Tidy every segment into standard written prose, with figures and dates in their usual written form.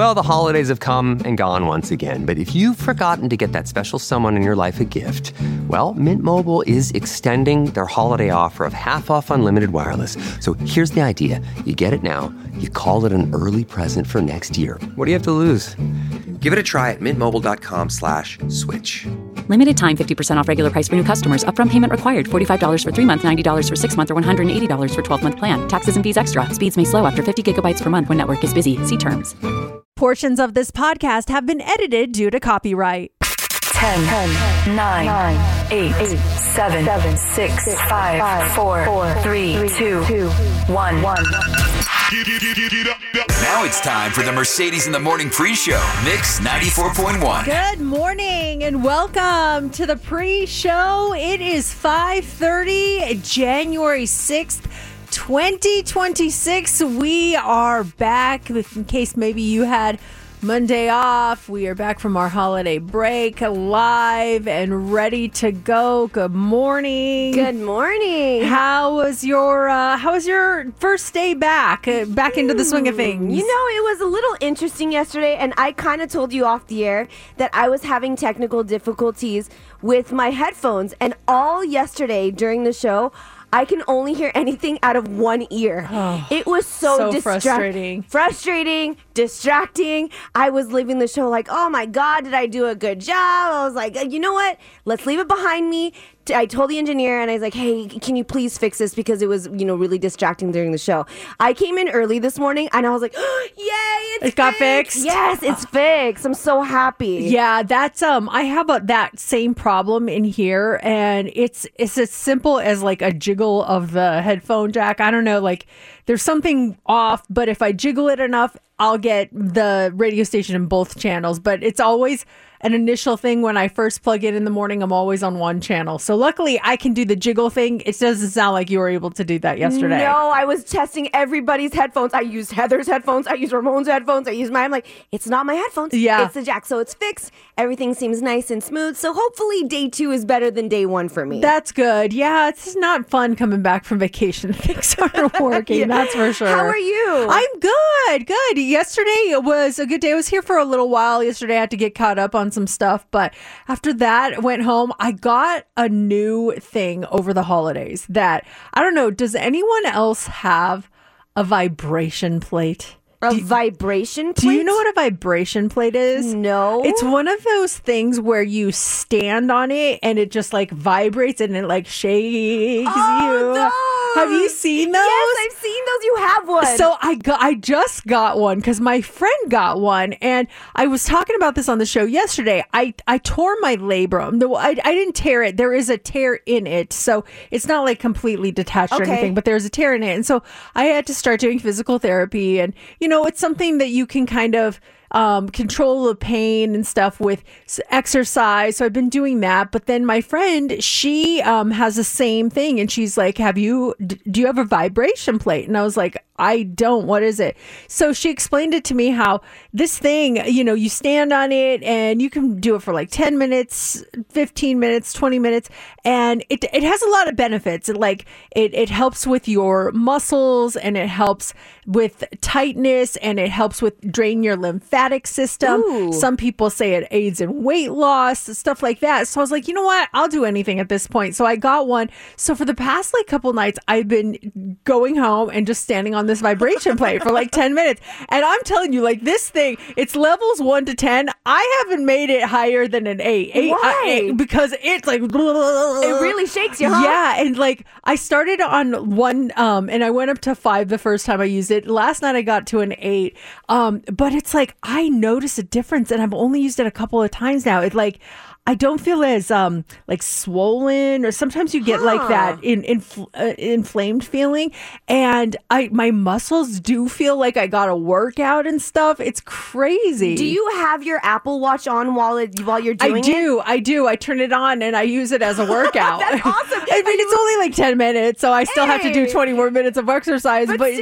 Well, the holidays have come and gone once again, but if you've forgotten to get that special someone in your life a gift, well, Mint Mobile is extending their holiday offer of half off unlimited wireless. So here's the idea. You get it now, you call it an early present for next year. What do you have to lose? Give it a try at mintmobile.com/switch. Limited time 50% off regular price for new customers. Upfront payment required. $45 for 3 months, $90 for 6 months, or $180 for 12-month plan. Taxes and fees extra. Speeds may slow after 50 gigabytes per month when network is busy. See terms. Portions of this podcast have been edited due to copyright. 10, 9, 8, 7, 6, 5, 4, 3, 2, 1. Now it's time for the Mercedes in the Morning pre-show. Mix 94.1. Good morning and welcome to the pre-show. It is 5:30, January 6th, 2026. We are back. In case maybe you had Monday off, we are back from our holiday break, live and ready to go. Good morning. Good morning. How was your first day back into the swing of things? You know, it was a little interesting yesterday, and I kind of told you off the air that I was having technical difficulties with my headphones, and all yesterday during the show, I can only hear anything out of one ear. Oh, it was so frustrating, distracting. I was leaving the show like, oh my God, did I do a good job? I was like, you know what? Let's leave it behind me. I told the engineer and I was like, hey, can you please fix this? Because it was, really distracting during the show. I came in early this morning and I was like, oh, yay, it got fixed. Yes, it's fixed. I'm so happy. Yeah, that's I have that same problem in here, and it's as simple as like a jiggle of the headphone jack. I don't know, like there's something off, but if I jiggle it enough, I'll get the radio station in both channels. But it's always an initial thing when I first plug in the morning. I'm always on one channel. So luckily I can do the jiggle thing. It doesn't sound like you were able to do that yesterday. No, I was testing everybody's headphones. I used Heather's headphones. I used Ramon's headphones. I used mine. I'm like, it's not my headphones. Yeah. It's the jack. So it's fixed. Everything seems nice and smooth. So hopefully day 2 is better than day 1 for me. That's good. Yeah, it's not fun coming back from vacation. Things aren't working. Yeah. That's for sure. How are you? I'm good. Good. Yesterday was a good day. I was here for a little while. Yesterday I had to get caught up on some stuff, but after that I went home. I got a new thing over the holidays that, I don't know, does anyone else have a vibration plate? Vibration plate? Do you know what a vibration plate is? No. It's one of those things where you stand on it and it just like vibrates and it like shakes you. No. Have you seen those? Yes, I've seen those. You have one. So I just got one because my friend got one, and I was talking about this on the show yesterday. I tore my labrum. No, I didn't tear it. There is a tear in it, so it's not like completely detached or anything, but there's a tear in it. And so I had to start doing physical therapy, and it's something that you can kind of control the pain and stuff with exercise. So I've been doing that. But then my friend, she has the same thing. And she's like, do you have a vibration plate? And I was like, I don't. What is it? So she explained it to me how this thing, you stand on it and you can do it for like 10 minutes, 15 minutes, 20 minutes. And it has a lot of benefits. It helps with your muscles, and it helps with tightness, and it helps with drain your lymphatic system. Ooh. Some people say it aids in weight loss, stuff like that. So I was like, you know what? I'll do anything at this point. So I got one. So for the past couple nights, I've been going home and just standing on this vibration plate for 10 minutes. And I'm telling you, this thing, it's levels 1 to 10. I haven't made it higher than an 8. Why? Because it's like... It really shakes you, huh? Yeah, and I started on 1, and I went up to 5 the first time I used it. Last night I got to an 8. But it's I notice a difference, and I've only used it a couple of times now. I don't feel as swollen, or sometimes you get that inflamed feeling, and my muscles do feel like I got a workout and stuff. It's crazy. Do you have your Apple Watch on while you're doing it? I do. I turn it on and I use it as a workout. That's awesome. I mean, it's only 10 minutes, so I still have to do 20 more minutes of exercise. But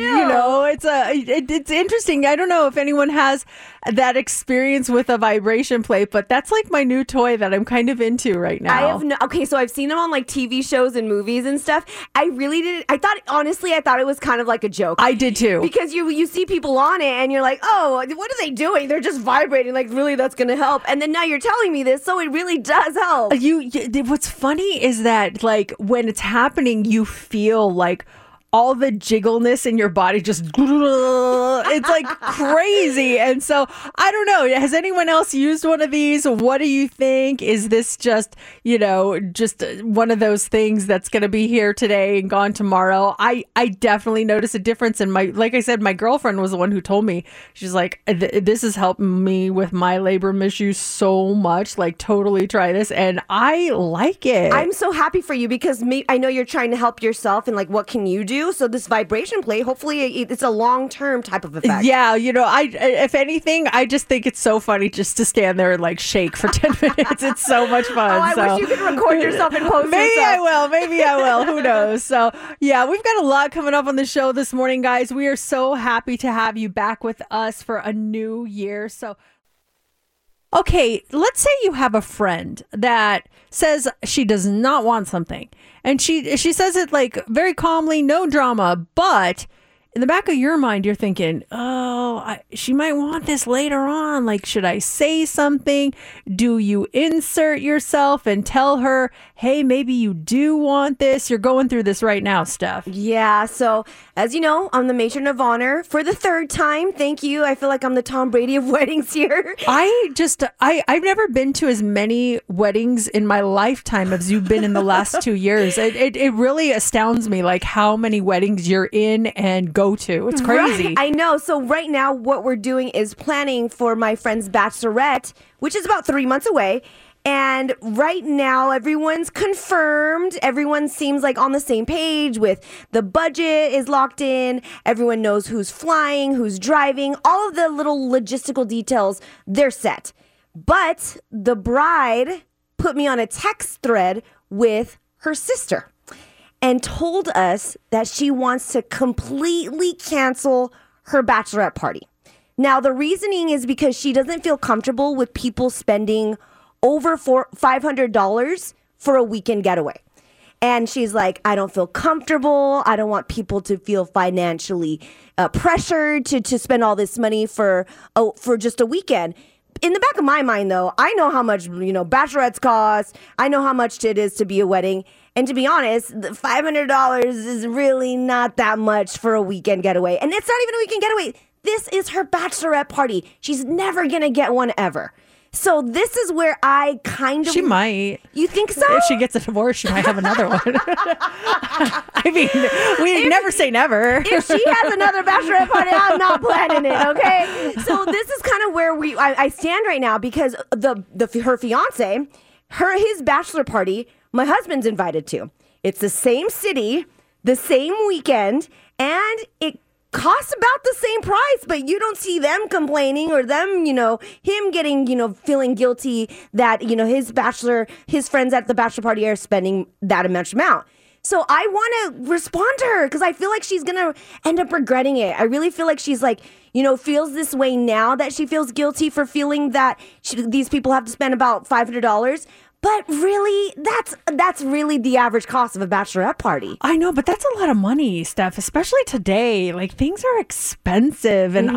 it's interesting. I don't know if anyone has that experience with a vibration plate, but that's my new toy that I I'm kind of into right now. I have okay, so I've seen them on like TV shows and movies and stuff. I really did. I thought it was kind of like a joke. I did too. Because you see people on it and you're like, oh, what are they doing? They're just vibrating. Like, really, that's going to help. And then now you're telling me this, so it really does help. What's funny is that like when it's happening, you feel like all the jiggleness in your body just it's like crazy. And so I don't know, has anyone else used one of these? What do you think? Is this just one of those things that's going to be here today and gone tomorrow? I definitely notice a difference in like I said, my girlfriend was the one who told me. She's like, this is helping me with my labrum issues so much, like totally try this. And I like it. I'm so happy for you because I know you're trying to help yourself and like, what can you do? So this vibration plate, hopefully it's a long-term type of effect. Yeah, if anything, I just think it's so funny just to stand there and like shake for 10 minutes. It's so much fun. I wish you could record yourself and post Maybe yourself. Maybe I will. Who knows? So yeah, we've got a lot coming up on the show this morning, guys. We are so happy to have you back with us for a new year. So okay, let's say you have a friend that says she does not want something. And she says it like very calmly, no drama. But in the back of your mind, you're thinking, she might want this later on. Like, should I say something? Do you insert yourself and tell her, hey, maybe you do want this? You're going through this right now, Steph. Yeah. So as you know, I'm the matron of honor for the third time. Thank you. I feel like I'm the Tom Brady of weddings here. I've never been to as many weddings in my lifetime as you've been in the last 2 years. It really astounds me, like how many weddings you're in and go to. It's crazy. Right, I know. So right now what we're doing is planning for my friend's bachelorette, which is about 3 months away. And right now, everyone's confirmed. Everyone seems like on the same page with the budget is locked in. Everyone knows who's flying, who's driving. All of the little logistical details, they're set. But the bride put me on a text thread with her sister and told us that she wants to completely cancel her bachelorette party. Now, the reasoning is because she doesn't feel comfortable with people spending over $500 for a weekend getaway. And she's like, I don't feel comfortable. I don't want people to feel financially pressured to spend all this money for just a weekend. In the back of my mind, though, I know how much, bachelorettes cost. I know how much it is to be a wedding. And to be honest, the $500 is really not that much for a weekend getaway. And it's not even a weekend getaway. This is her bachelorette party. She's never going to get one ever. So this is where I kind of... She might. You think so? If she gets a divorce, she might have another one. I mean, we never say never. If she has another bachelorette party, I'm not planning it, okay? So this is kind of where I stand right now because her fiance, his bachelor party, my husband's invited to. It's the same city, the same weekend, and it costs about the same price, but you don't see them complaining or them, him getting, feeling guilty that, his friends at the bachelor party are spending that much amount. So I want to respond to her because I feel like she's going to end up regretting it. I really feel like she's like, feels this way now that she feels guilty for feeling that these people have to spend about $500. But really, that's really the average cost of a bachelorette party. I know, but that's a lot of money, Steph, especially today. Like, things are expensive. And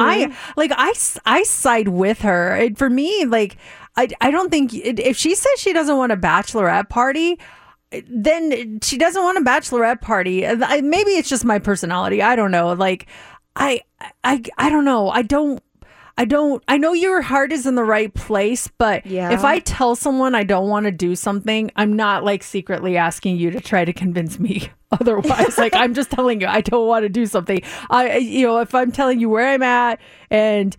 I side with her. For me, like, I don't think, if she says she doesn't want a bachelorette party, then she doesn't want a bachelorette party. Maybe it's just my personality. I don't know. Like, I don't know. I know your heart is in the right place, but if I tell someone I don't want to do something, I'm not like secretly asking you to try to convince me otherwise. Like, I'm just telling you I don't want to do something. If I'm telling you where I'm at and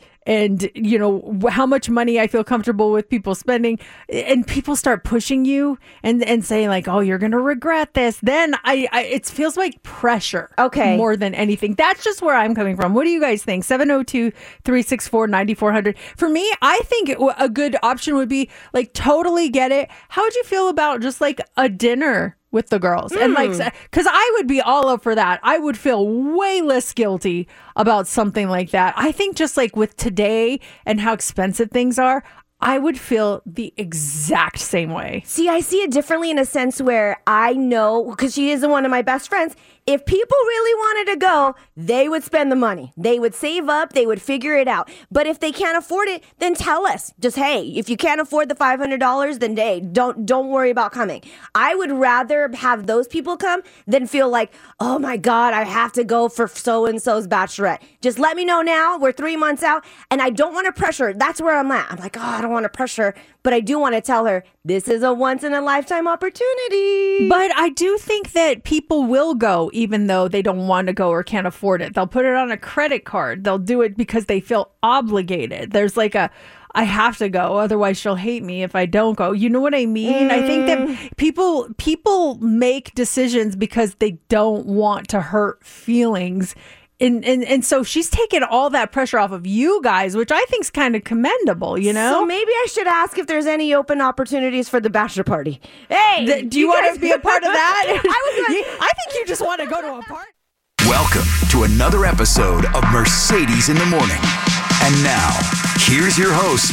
how much money I feel comfortable with people spending, and people start pushing you and saying like, oh, you're going to regret this. Then it feels like pressure. Okay. More than anything. That's just where I'm coming from. What do you guys think? 702-364-9400. For me, I think a good option would be like, totally get it. How would you feel about just like a dinner with the girls? And like, because I would be all up for that. I would feel way less guilty about something like that. I think just like with today and how expensive things are, I would feel the exact same way. See, I see it differently in a sense where I know, because she is one of my best friends, if people really wanted to go, they would spend the money. They would save up. They would figure it out. But if they can't afford it, then tell us. Just, hey, if you can't afford the $500, then hey, don't worry about coming. I would rather have those people come than feel like, oh my God, I have to go for so-and-so's bachelorette. Just let me know now. We're 3 months out. And I don't want to pressure her. That's where I'm at. I'm like, oh, I don't want to pressure her. But I do want to tell her, this is a once-in-a-lifetime opportunity. But I do think that people will go even though they don't want to go or can't afford it. They'll put it on a credit card. They'll do it because they feel obligated. There's like I have to go, otherwise she'll hate me if I don't go. You know what I mean? I think that people make decisions because they don't want to hurt feelings. And so she's taken all that pressure off of you guys, which I think is kind of commendable, you know? So maybe I should ask if there's any open opportunities for the bachelor party. Hey, do you want to be a part of that? I think you just want to go to a party. Welcome to another episode of Mercedes in the Morning. And now, here's your host,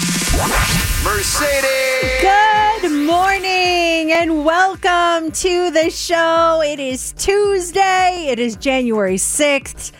Mercedes. Good morning and welcome to the show. It is Tuesday. It is January 6th.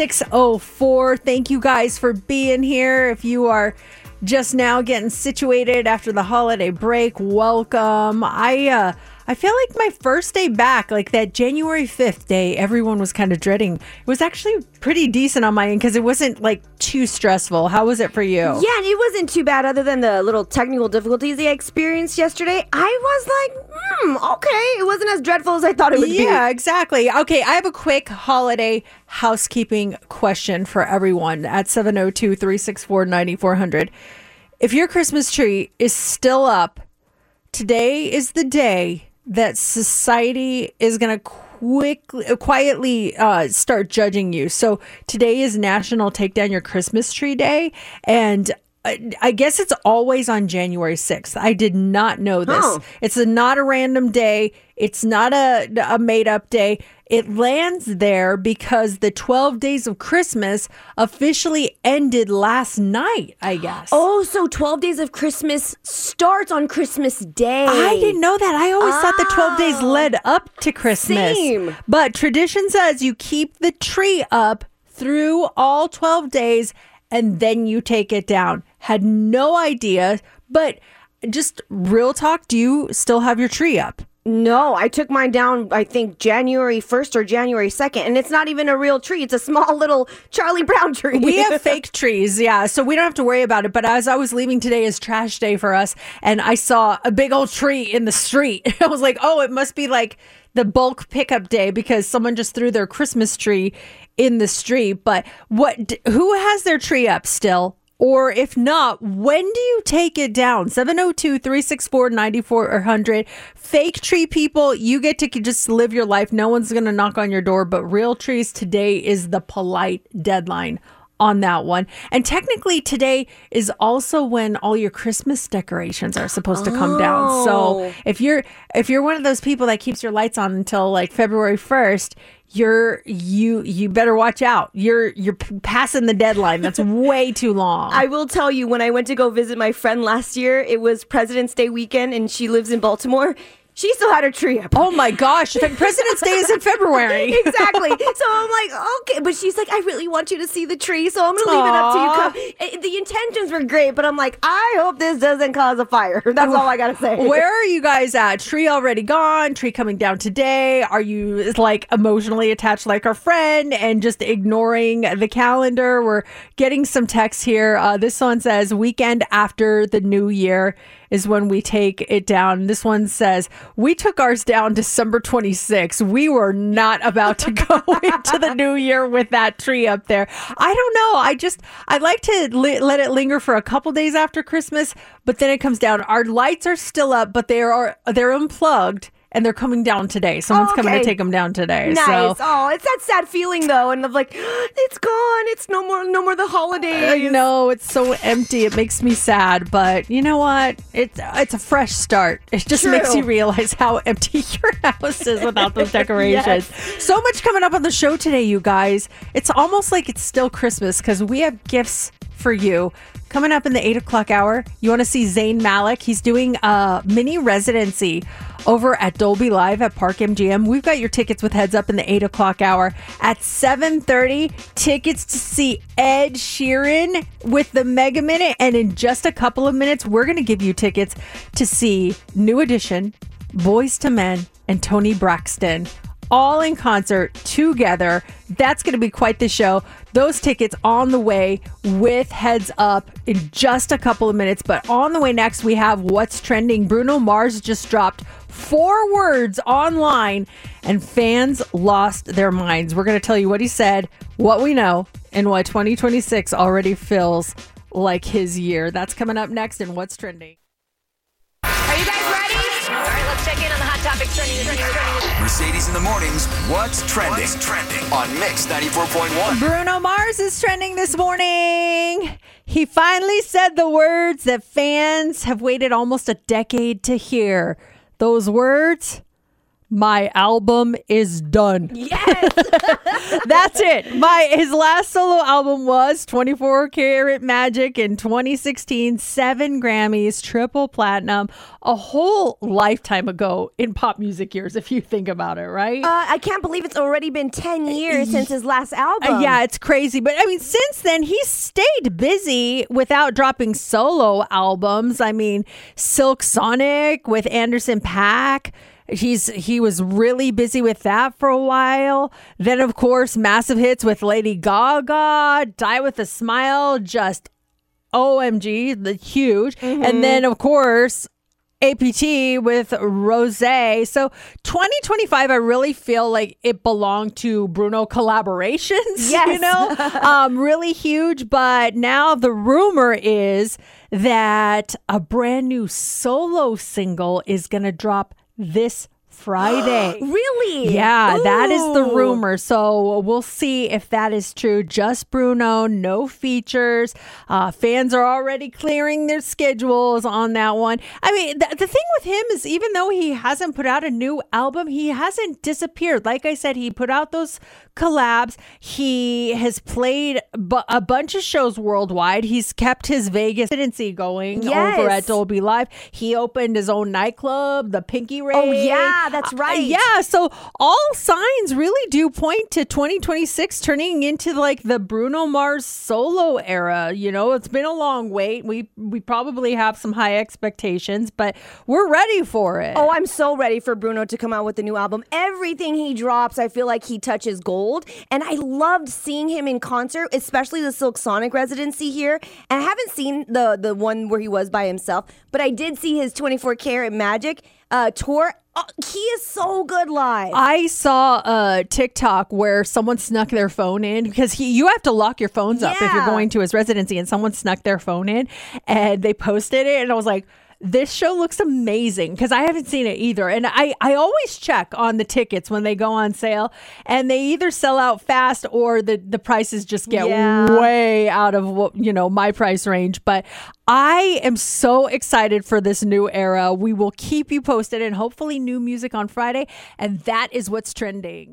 6:04. Thank you guys for being here. If you are just now getting situated after the holiday break, welcome. I feel like my first day back, like that January 5th day, everyone was kind of dreading. It was actually pretty decent on my end because it wasn't like too stressful. How was it for you? Yeah, and it wasn't too bad other than the little technical difficulties I experienced yesterday. I was like, okay. It wasn't as dreadful as I thought it would be. Yeah, exactly. Okay, I have a quick holiday housekeeping question for everyone at 702-364-9400. If your Christmas tree is still up, today is the day that society is going to quietly start judging you. So today is National Take Down Your Christmas Tree Day. And I guess it's always on January 6th. I did not know this. Oh. It's not a random day. It's not a made-up day. It lands there because the 12 days of Christmas officially ended last night, I guess. Oh, so 12 days of Christmas starts on Christmas Day. I didn't know that. I always thought the 12 days led up to Christmas. Same. But tradition says you keep the tree up through all 12 days and then you take it down. Had no idea, but just real talk, do you still have your tree up? No, I took mine down, I think, January 1st or January 2nd, and it's not even a real tree. It's a small little Charlie Brown tree. We have fake trees, yeah, so we don't have to worry about it. But as I was leaving today is trash day for us, and I saw a big old tree in the street. I was like, oh, it must be like the bulk pickup day because someone just threw their Christmas tree in the street. But who has their tree up still? Or if not, when do you take it down? 702-364-9400. Fake tree people, you get to just live your life. No one's going to knock on your door. But real trees, today is the polite deadline on that one. And technically today is also when all your Christmas decorations are supposed to come down. So if you're one of those people that keeps your lights on until like February 1st, you better watch out. You're passing the deadline. That's way too long. I will tell you, when I went to go visit my friend last year, it was President's Day weekend and she lives in Baltimore. She still had her tree up. Oh my gosh. President's Day is in February. Exactly. So I'm like, okay. But she's like, I really want you to see the tree, so I'm going to leave it up to you. The intentions were great, but I'm like, I hope this doesn't cause a fire. That's all I got to say. Where are you guys at? Tree already gone? Tree coming down today? Are you like emotionally attached like our friend and just ignoring the calendar? We're getting some texts here. This one says weekend after the new year is when we take it down. This one says, we took ours down December 26th. We were not about to go into the new year with that tree up there. I don't know. I like to let it linger for a couple days after Christmas, but then it comes down. Our lights are still up, but they're unplugged. And they're coming down today. Someone's coming to take them down today. Nice. So. Oh, it's that sad feeling though, and of like, it's gone. It's no more the holidays. I know, it's so empty. It makes me sad, but you know what? It's a fresh start. It just makes you realize how empty your house is without those decorations. Yes. So much coming up on the show today, you guys. It's almost like it's still Christmas because we have gifts for you. Coming up in the 8 o'clock hour, you want to see Zayn Malik. He's doing a mini residency over at Dolby Live at Park MGM. We've got your tickets with Heads Up in the 8 o'clock hour. At 7:30, tickets to see Ed Sheeran with the Mega Minute. And in just a couple of minutes, we're going to give you tickets to see New Edition, Boyz II Men, and Toni Braxton all in concert together. That's going to be quite the show. Those tickets on the way with Heads Up in just a couple of minutes. But on the way next, we have What's Trending. Bruno Mars just dropped 4 words online and fans lost their minds. We're going to tell you what he said, what we know, and why 2026 already feels like his year. That's coming up next in What's Trending. Are you guys ready? All right, let's check in on the hot topics trending. Mercedes in the mornings. What's trending? On Mix 94.1. Bruno Mars is trending this morning. He finally said the words that fans have waited almost a decade to hear. Those words, my album is done. Yes. That's it. His last solo album was 24 Karat Magic in 2016, 7 Grammys, triple platinum, a whole lifetime ago in pop music years, if you think about it, right? I can't believe it's already been 10 years since his last album. Yeah, it's crazy. But I mean, since then, he's stayed busy without dropping solo albums. I mean, Silk Sonic with Anderson .Paak. He was really busy with that for a while. Then, of course, massive hits with Lady Gaga, Die With a Smile, just OMG, the huge. Mm-hmm. And then, of course, APT with Rosé. So 2025, I really feel like it belonged to Bruno collaborations. Yes. You know, really huge. But now the rumor is that a brand new solo single is going to drop this Friday. Really? Yeah, that is the Ooh. rumor. So we'll see if that is true. Just Bruno, no features. Fans are already clearing their schedules on that one. I mean, the thing with him is even though he hasn't put out a new album, he hasn't disappeared. Like I said, he put out those collabs. He has played a bunch of shows worldwide. He's kept his Vegas residency going Yes. over at Dolby Live. He opened his own nightclub, the Pinky Ray. Oh, yeah, that's right. Yeah, so all signs really do point to 2026 turning into like the Bruno Mars solo era. You know, it's been a long wait. We probably have some high expectations, but we're ready for it. Oh, I'm so ready for Bruno to come out with a new album. Everything he drops, I feel like he touches gold. And I loved seeing him in concert, especially the Silk Sonic residency here. And I haven't seen the one where he was by himself, but I did see his 24 Karat Magic tour. Oh, he is so good live. I saw a TikTok where someone snuck their phone in because you have to lock your phones up if you're Yeah. going to his residency, and someone snuck their phone in and they posted it, and I was like, this show looks amazing because I haven't seen it either. And I always check on the tickets when they go on sale, and they either sell out fast or the prices just get way out of my price range. But I am so excited for this new era. We will keep you posted and hopefully new music on Friday. And that is what's trending.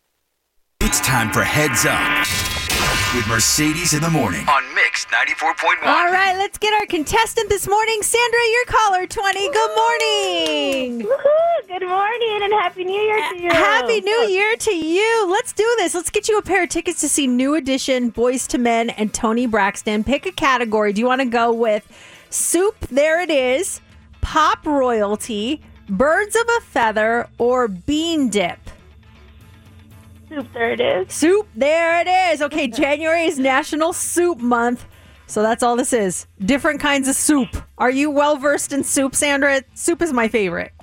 It's time for Heads Up with Mercedes in the morning on Mix 94.1. All right, let's get our contestant this morning. Sandra, your caller 20. Good morning. Woohoo! Good morning and Happy New Year to you. Happy New Year to you. Let's do this. Let's get you a pair of tickets to see New Edition, Boyz II Men, and Toni Braxton. Pick a category. Do you want to go with Soup, There It Is, Pop Royalty, Birds of a Feather, or Bean Dip? Soup, there it is. Soup, there it is. Okay, January is National Soup Month. So that's all this is. Different kinds of soup. Are you well versed in soup, Sandra? Soup is my favorite.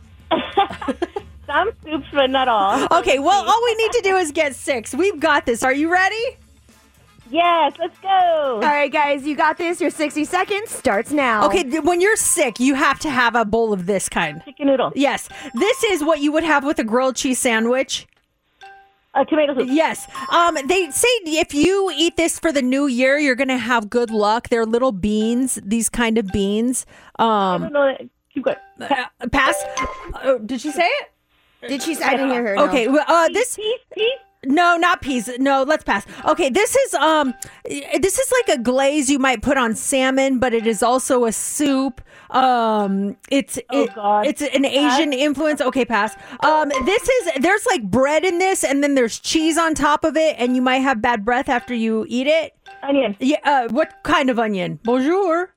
Some soups, but not all. Okay, well, all we need to do is get 6. We've got this. Are you ready? Yes, let's go. All right, guys, you got this. Your 60 seconds starts now. Okay, when you're sick, you have to have a bowl of this kind. Chicken noodle. Yes, this is what you would have with a grilled cheese sandwich. Tomato soup. Yes. They say if you eat this for the new year, you're going to have good luck. They're little beans, these kind of beans. I don't know. Keep going. Pass. Did she say it? Did she say? I didn't hear her. No. Okay. Well, this. Peace. No, not peas. No, let's pass. Okay, this is like a glaze you might put on salmon, but it is also a soup. It's an Asian influence. Okay, pass. There's like bread in this, and then there's cheese on top of it, and you might have bad breath after you eat it. Onion. Yeah. What kind of onion? Bonjour.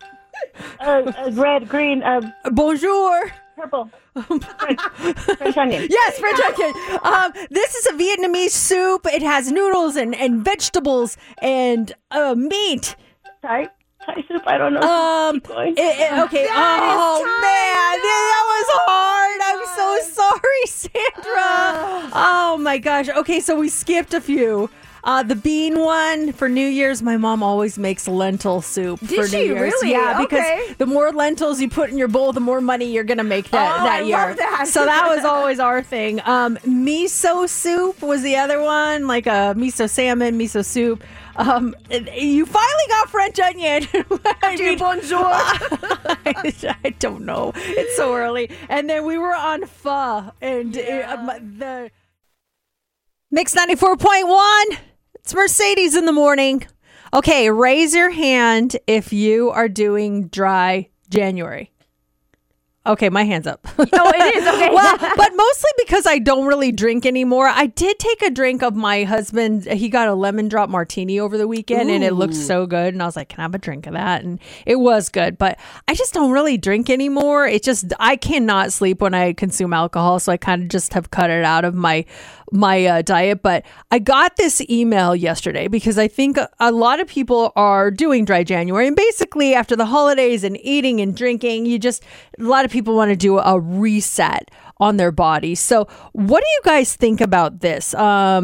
Red, green, Bonjour. purple. French onion. Yes, French onion. This is a Vietnamese soup. It has noodles and vegetables and meat. Thai soup. I don't know. Keep going. Okay. Man, that was hard. I'm so sorry, Sandra. Oh my gosh. Okay, so we skipped a few. The bean one for New Year's, my mom always makes lentil soup for New Year's. Really? Yeah, because Okay. the more lentils you put in your bowl, the more money you're going to make that year. love that. So that was always our thing. Miso soup was the other one, like a miso salmon, miso soup. You finally got French onion. Bonjour. I don't know. It's so early. And then we were on pho and the Mix 94.1. It's Mercedes in the morning. Okay, raise your hand if you are doing dry January. Okay, my hand's up. Oh, it is. Okay. Well, but mostly because I don't really drink anymore. I did take a drink of my husband. He got a lemon drop martini over the weekend and it looked so good. And I was like, can I have a drink of that? And it was good. But I just don't really drink anymore. I cannot sleep when I consume alcohol. So I kind of just have cut it out of my diet. But I got this email yesterday because I think a lot of people are doing dry January. And basically after the holidays and eating and drinking, a lot of people want to do a reset on their body. So what do you guys think about this?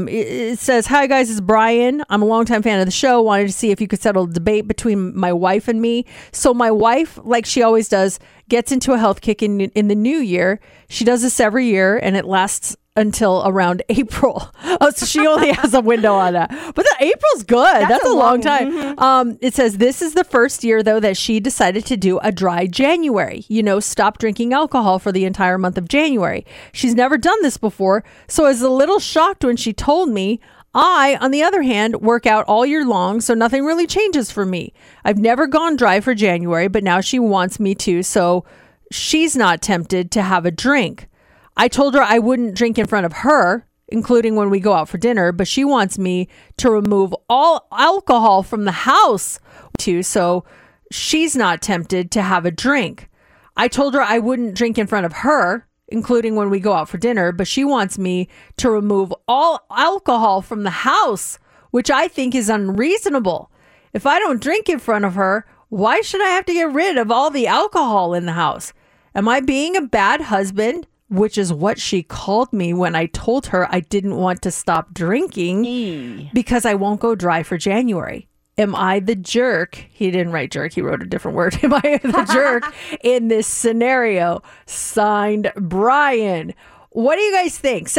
It says, hi guys, it's Brian. I'm a longtime fan of the show. Wanted to see if you could settle a debate between my wife and me. So my wife, like she always does, gets into a health kick in the new year. She does this every year and it lasts until around April. Oh, so she only has a window on that. But April's good. That's a long time. Mm-hmm. It says this is the first year, though, that she decided to do a dry January. Stop drinking alcohol for the entire month of January. She's never done this before, so I was a little shocked when she told me. I, on the other hand, work out all year long, so nothing really changes for me. I've never gone dry for January, but now she wants me to, so she's not tempted to have a drink. I told her I wouldn't drink in front of her, including when we go out for dinner, but she wants me to remove all alcohol from the house too, so she's not tempted to have a drink. I told her I wouldn't drink in front of her, including when we go out for dinner, but she wants me to remove all alcohol from the house, which I think is unreasonable. If I don't drink in front of her, why should I have to get rid of all the alcohol in the house? Am I being a bad husband? Which is what she called me when I told her I didn't want to stop drinking because I won't go dry for January. Am I the jerk? He didn't write jerk. He wrote a different word. Am I the jerk in this scenario? Signed, Brian. What do you guys think?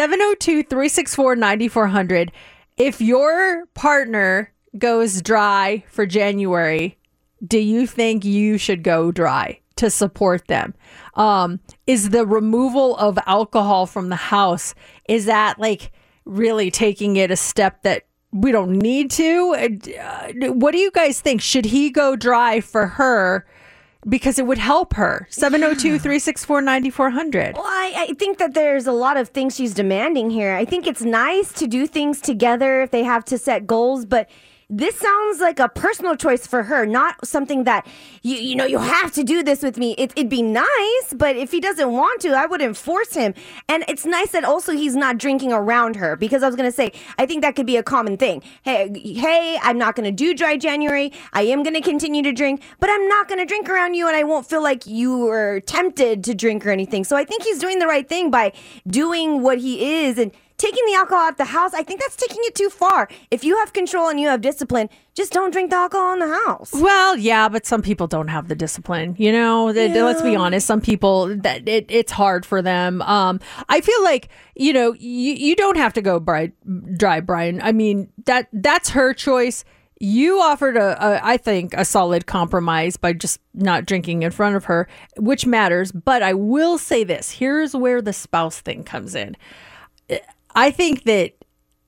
702-364-9400. If your partner goes dry for January, do you think you should go dry to support them? Is the removal of alcohol from the house, is that like really taking it a step that we don't need to? What do you guys think? Should he go dry for her? Because it would help her. 702-364-9400. Well, I think that there's a lot of things she's demanding here. I think it's nice to do things together if they have to set goals, but this sounds like a personal choice for her, not something that, you have to do this with me. It'd be nice, but if he doesn't want to, I wouldn't force him. And it's nice that also he's not drinking around her, because I was going to say, I think that could be a common thing. Hey, I'm not going to do dry January. I am going to continue to drink, but I'm not going to drink around you, and I won't feel like you are tempted to drink or anything. So I think he's doing the right thing by doing what he is and taking the alcohol out the house. I think that's taking it too far. If you have control and you have discipline, just don't drink the alcohol in the house. Well, yeah, but some people don't have the discipline. Let's be honest. Some people, it's hard for them. I feel like, you don't have to go dry, Brian. I mean, that's her choice. You offered I think, a solid compromise by just not drinking in front of her, which matters. But I will say this. Here's where the spouse thing comes in. I think that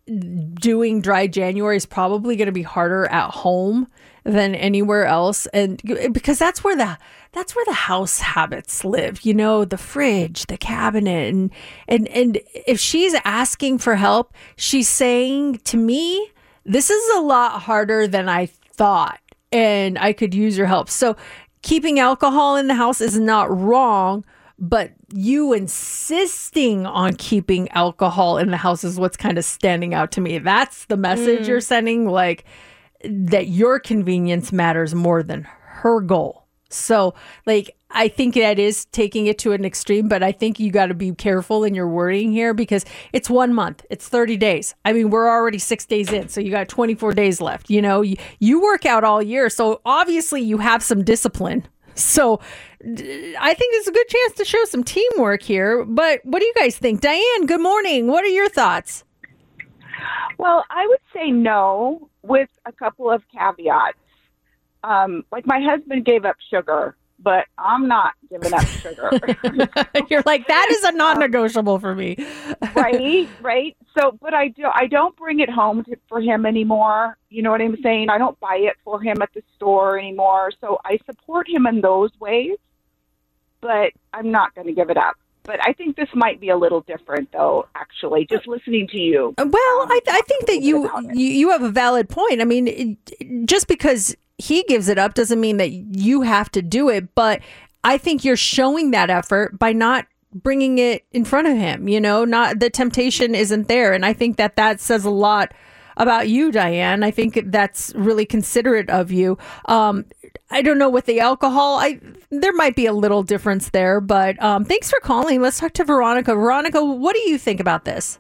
doing dry January is probably going to be harder at home than anywhere else, and because that's where the house habits live, the fridge, the cabinet, and if she's asking for help, she's saying to me, this is a lot harder than I thought, and I could use your help. So keeping alcohol in the house is not wrong, but you insisting on keeping alcohol in the house is what's kind of standing out to me. That's the message you're sending, like that your convenience matters more than her goal. So, like, I think that is taking it to an extreme, but I think you got to be careful in your wording here because it's 1 month. It's 30 days. I mean, we're already 6 days in, so you got 24 days left. You work out all year, so obviously you have some discipline. So I think it's a good chance to show some teamwork here. But what do you guys think? Diane, good morning. What are your thoughts? Well, I would say no with a couple of caveats. Like my husband gave up sugar, but I'm not giving up sugar. You're like, that is a non-negotiable for me. Right. So, but I don't bring it home for him anymore. You know what I'm saying? I don't buy it for him at the store anymore. So I support him in those ways, but I'm not going to give it up. But I think this might be a little different, though, actually, just listening to you. Well, I think that you have a valid point. I mean, just because he gives it up doesn't mean that you have to do it. But I think you're showing that effort by not bringing it in front of him. Not the temptation isn't there. And I think that says a lot about you, Diane. I think that's really considerate of you. I don't know with the alcohol. There might be a little difference there, but thanks for calling. Let's talk to Veronica. Veronica, what do you think about this?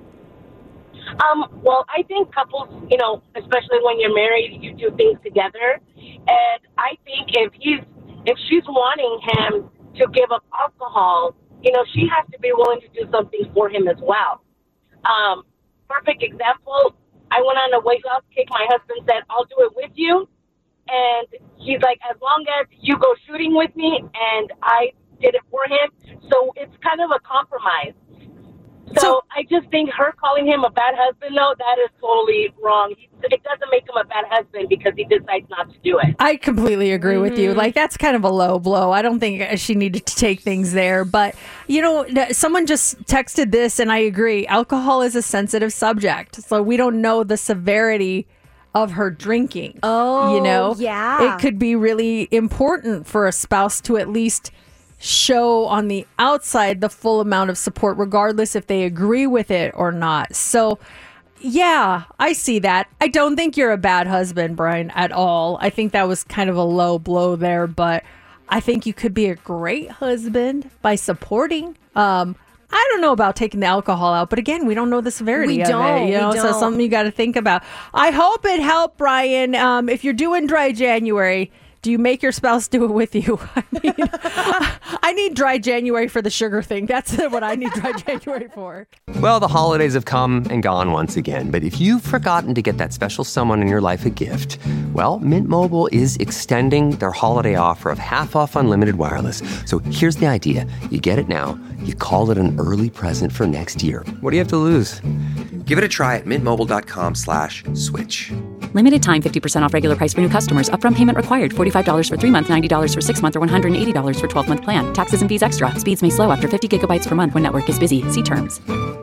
Well, I think couples, especially when you're married, you do things together. And I think if she's wanting him to give up alcohol, she has to be willing to do something for him as well. Perfect example. I went on a wake up kick. My husband said, I'll do it with you. And he's like, as long as you go shooting with me, and I did it for him. So it's kind of a compromise. So I just think her calling him a bad husband, though, that is totally wrong. It doesn't make him a bad husband because he decides not to do it. I completely agree with you. Like, that's kind of a low blow. I don't think she needed to take things there. But, someone just texted this, and I agree. Alcohol is a sensitive subject. So we don't know the severity of her drinking. Oh, yeah. It could be really important for a spouse to at least show on the outside the full amount of support, regardless if they agree with it or not. So, yeah, I see that. I don't think you're a bad husband, Brian, at all. I think that was kind of a low blow there, but I think you could be a great husband by supporting. I don't know about taking the alcohol out, but again, we don't know the severity of it. So something you got to think about. I hope it helped, Brian. If you're doing dry January, do you make your spouse do it with you? I need dry January for the sugar thing. That's what I need dry January for. Well, the holidays have come and gone once again. But if you've forgotten to get that special someone in your life a gift, well, Mint Mobile is extending their holiday offer of half off unlimited wireless. So here's the idea. You get it now. You call it an early present for next year. What do you have to lose? Give it a try at mintmobile.com/switch. Limited time 50% off regular price for new customers. Upfront payment required. $45 for 3 months, $90 for 6 months, or $180 for 12-month plan. Taxes and fees extra. Speeds may slow after 50 gigabytes per month when network is busy. See terms.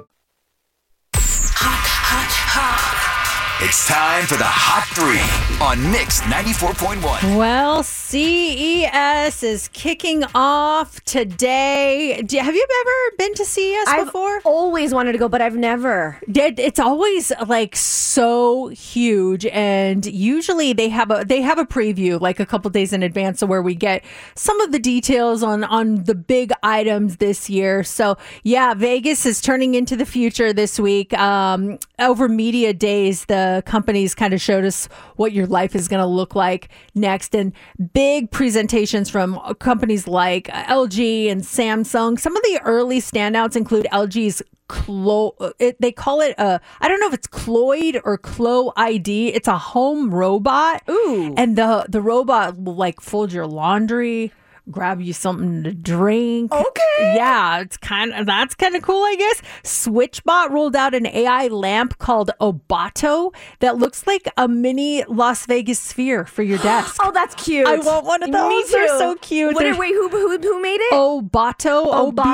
It's time for the Hot 3 on Mix 94.1. Well, CES is kicking off today. Have you ever been to CES before? I've always wanted to go, but I've never. It's always like so huge, and usually they have a preview like a couple days in advance, so where we get some of the details on the big items this year. So yeah, Vegas is turning into the future this week. Over media days, the companies kind of showed us what your life is going to look like next, and big presentations from companies like LG and Samsung. Some of the early standouts include LG's they call it I don't know if it's Cloyd or Clo ID. It's a home robot. Ooh. And the robot will like fold your laundry, grab you something to drink. Okay. Yeah, that's kind of cool, I guess. SwitchBot rolled out an AI lamp called Obato that looks like a mini Las Vegas sphere for your desk. Oh, that's cute. I want one of those. Me too. They're so cute. Wait, who made it? Obato.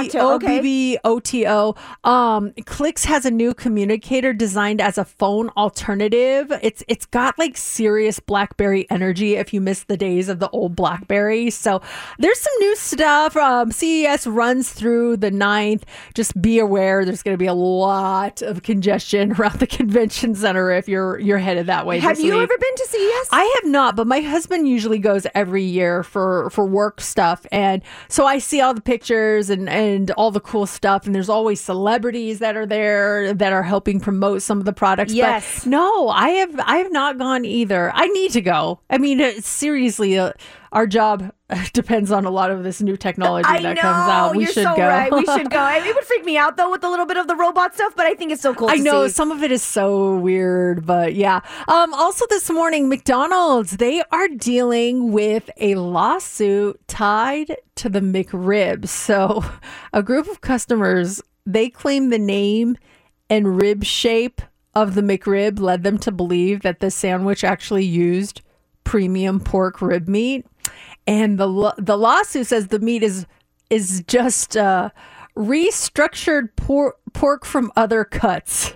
Okay. Obboto. Clicks has a new communicator designed as a phone alternative. It's got like serious BlackBerry energy if you miss the days of the old BlackBerry. So there's some new stuff. CES runs through the 9th. Just be aware there's going to be a lot of congestion around the convention center if you're headed that way. Have you ever been to CES? I have not, but my husband usually goes every year for work stuff. And so I see all the pictures and all the cool stuff. And there's always celebrities that are there that are helping promote some of the products. Yes. But no, I have not gone either. I need to go. I mean, seriously, our job depends on a lot of this new technology that comes out. We should go. Right. We should go. It would freak me out though with a little bit of the robot stuff, but I think it's so cool. I know see. some of it is so weird, but yeah. Also this morning, McDonald's, they are dealing with a lawsuit tied to the McRib. So a group of customers, they claim the name and rib shape of the McRib led them to believe that the sandwich actually used premium pork rib meat. And the lawsuit says the meat is just restructured pork from other cuts.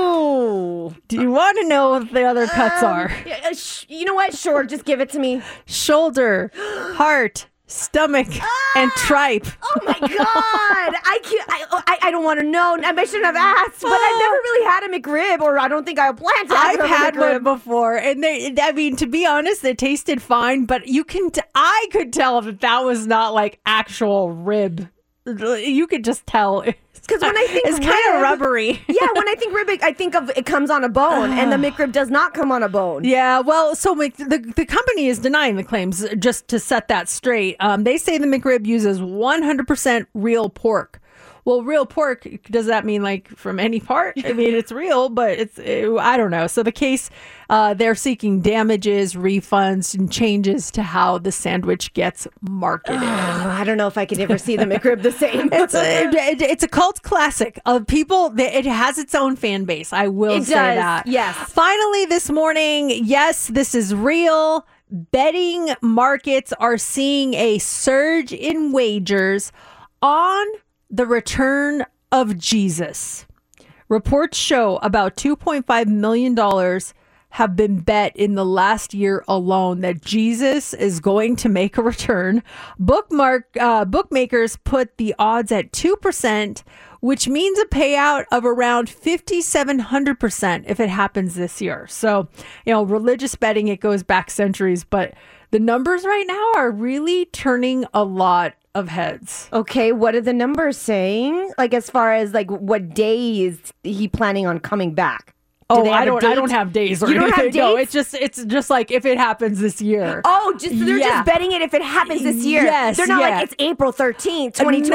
Ooh. Do you want to know what the other cuts are? You know what? Sure, just give it to me. Shoulder, heart, stomach, and tripe. Oh my God. I don't want to know. I shouldn't have asked, but I've never really had a McRib, or I don't think I plan to have I've had a McRib. one before, and to be honest, it tasted fine, but I could tell that was not like actual rib. You could just tell. Because when I think it's kind of rubbery. Yeah, when I think rib, I think of it comes on a bone, and the McRib does not come on a bone. Yeah, well, so the company is denying the claims, just to set that straight. They say the McRib uses 100% real pork. Well, real pork, does that mean like from any part? I mean, it's real, but I don't know. So the case, they're seeking damages, refunds, and changes to how the sandwich gets marketed. I don't know if I could ever see the McRib the same. It's a cult classic of people. It has its own fan base. I will say that. Yes. Finally, this morning, yes, this is real. Betting markets are seeing a surge in wagers on the return of Jesus. Reports show about $2.5 million have been bet in the last year alone that Jesus is going to make a return. Bookmakers put the odds at 2%, which means a payout of around 5,700% if it happens this year. So, religious betting, it goes back centuries, but the numbers right now are really turning a lot of heads. Okay, what are the numbers saying? Like as far as like what day is he planning on coming back? I don't have days or you don't anything. have dates? No, it's just like if it happens this year. Oh, they're just betting it if it happens this year. Yes, they're not like it's April 13th, 2026.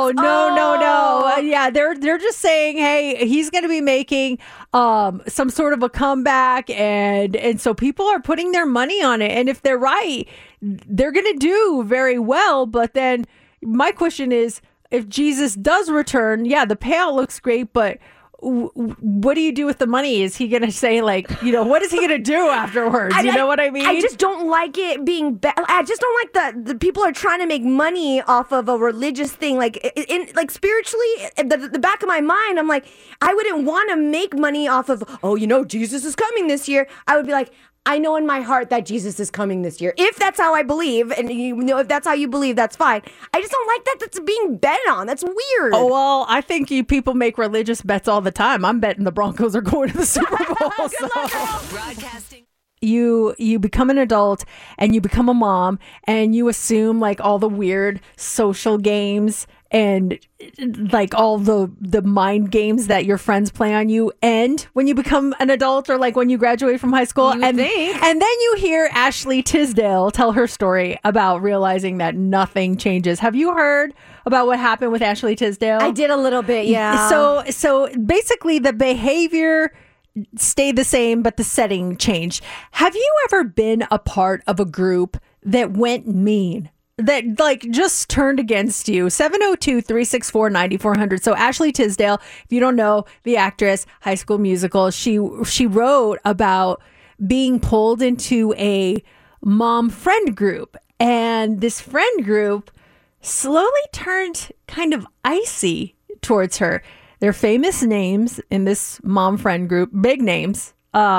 No. Yeah, they're just saying, hey, he's going to be making some sort of a comeback, and so people are putting their money on it. And if they're right, they're going to do very well. But then my question is, if Jesus does return, yeah, the payout looks great, but what do you do with the money? Is he going to say what is he going to do afterwards? You know what I mean? I just don't like it being I just don't like the people are trying to make money off of a religious thing. Like spiritually, the back of my mind, I'm like, I wouldn't want to make money off of, Jesus is coming this year. I would be like, I know in my heart that Jesus is coming this year. If that's how I believe, and if that's how you believe, that's fine. I just don't like that that's being bet on. That's weird. Oh, well, I think people make religious bets all the time. I'm betting the Broncos are going to the Super Bowl. Good luck, girl. Broadcasting. You become an adult and you become a mom and you assume like all the weird social games and like all the mind games that your friends play on you end when you become an adult or like when you graduate from high school. And then you hear Ashley Tisdale tell her story about realizing that nothing changes. Have you heard about what happened with Ashley Tisdale? I did a little bit, yeah. So basically the behavior stayed the same, but the setting changed. Have you ever been a part of a group that went mean that like just turned against you. 702-364-9400. So Ashley Tisdale, if you don't know the actress, High School Musical, she wrote about being pulled into a mom friend group, and this friend group slowly turned kind of icy towards her. They're famous names in this mom friend group, big names.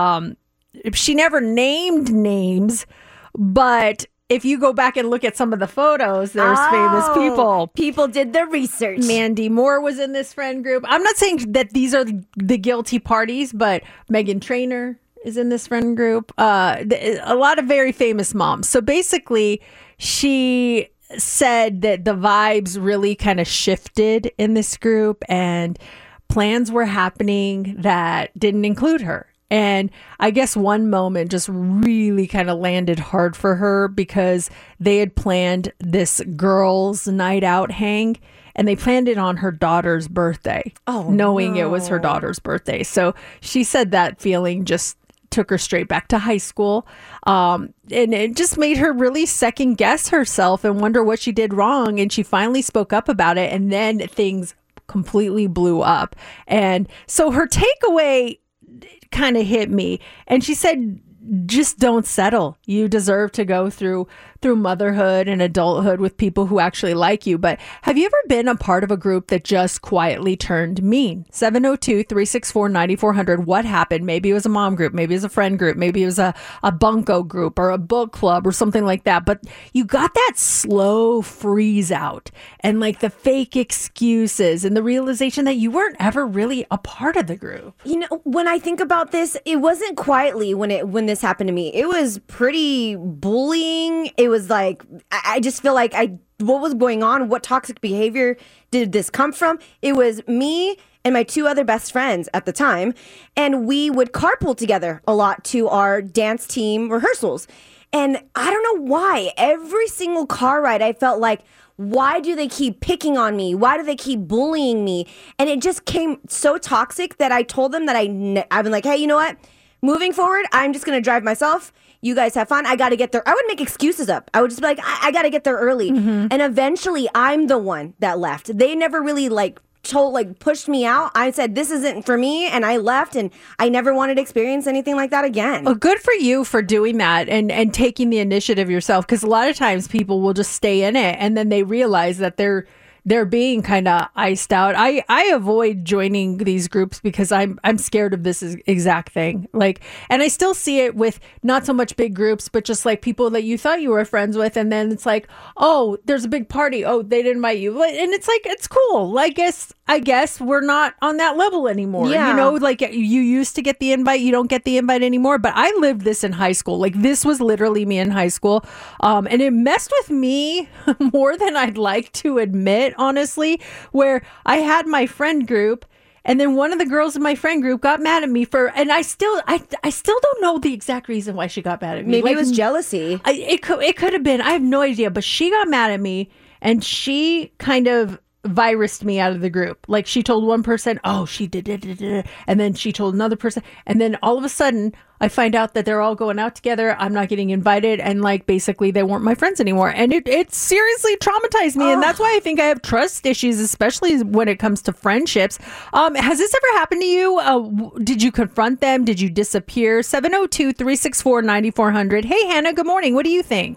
She never named names, but if you go back and look at some of the photos, there's famous people. People did their research. Mandy Moore was in this friend group. I'm not saying that these are the guilty parties, but Meghan Trainor is in this friend group. A lot of very famous moms. So basically, she said that the vibes really kind of shifted in this group and plans were happening that didn't include her. And I guess one moment just really kind of landed hard for her because they had planned this girls' night out hang, and they planned it on her daughter's birthday, knowing it was her daughter's birthday. So she said that feeling just took her straight back to high school. And it just made her really second guess herself and wonder what she did wrong. And she finally spoke up about it, and then things completely blew up. And so her takeaway kind of hit me, and she said, just don't settle. You deserve to go through motherhood and adulthood with people who actually like you. But have you ever been a part of a group that just quietly turned mean? 702-364-9400. What happened? Maybe it was a mom group, maybe it was a friend group, maybe it was a bunco group or a book club or something like that. But you got that slow freeze out and like the fake excuses and the realization that you weren't ever really a part of the group. You know, when I think about this, it wasn't quietly when this happened to me. It was pretty bullying. It was like, I just feel like what was going on? What toxic behavior did this come from? It was me and my two other best friends at the time, and we would carpool together a lot to our dance team rehearsals. And I don't know why, every single car ride, I felt like, why do they keep picking on me? Why do they keep bullying me? And it just came so toxic that I told them that I've been like, hey, you know what? Moving forward, I'm just going to drive myself. You guys have fun. I got to get there. I would make excuses up. I would just be like, I got to get there early. Mm-hmm. And eventually, I'm the one that left. They never really pushed me out. I said, this isn't for me. And I left, and I never wanted to experience anything like that again. Well, good for you for doing that and taking the initiative yourself. Because a lot of times people will just stay in it and then they realize that they're being kind of iced out. I avoid joining these groups because I'm scared of this exact thing. Like, and I still see it with not so much big groups, but just like people that you thought you were friends with, and then it's like, oh, there's a big party. Oh, they didn't invite you, and it's like, it's cool. I guess we're not on that level anymore. Yeah. You know, like you used to get the invite, you don't get the invite anymore. But I lived this in high school. Like this was literally me in high school, and it messed with me more than I'd like to admit. Honestly, where I had my friend group, and then one of the girls in my friend group got mad at me and I still don't know the exact reason why she got mad at me. Maybe it was jealousy. It could have been. I have no idea, but she got mad at me, and she kind of virused me out of the group. Like she told one person, oh, she did, and then she told another person, and then all of a sudden I find out that they're all going out together. I'm not getting invited, and like basically they weren't my friends anymore, and it seriously traumatized me. And that's why I think I have trust issues, especially when it comes to friendships. Has this ever happened to you? Did you confront them? Did you disappear? 702-364-9400. Hey Hannah, good morning. What do you think?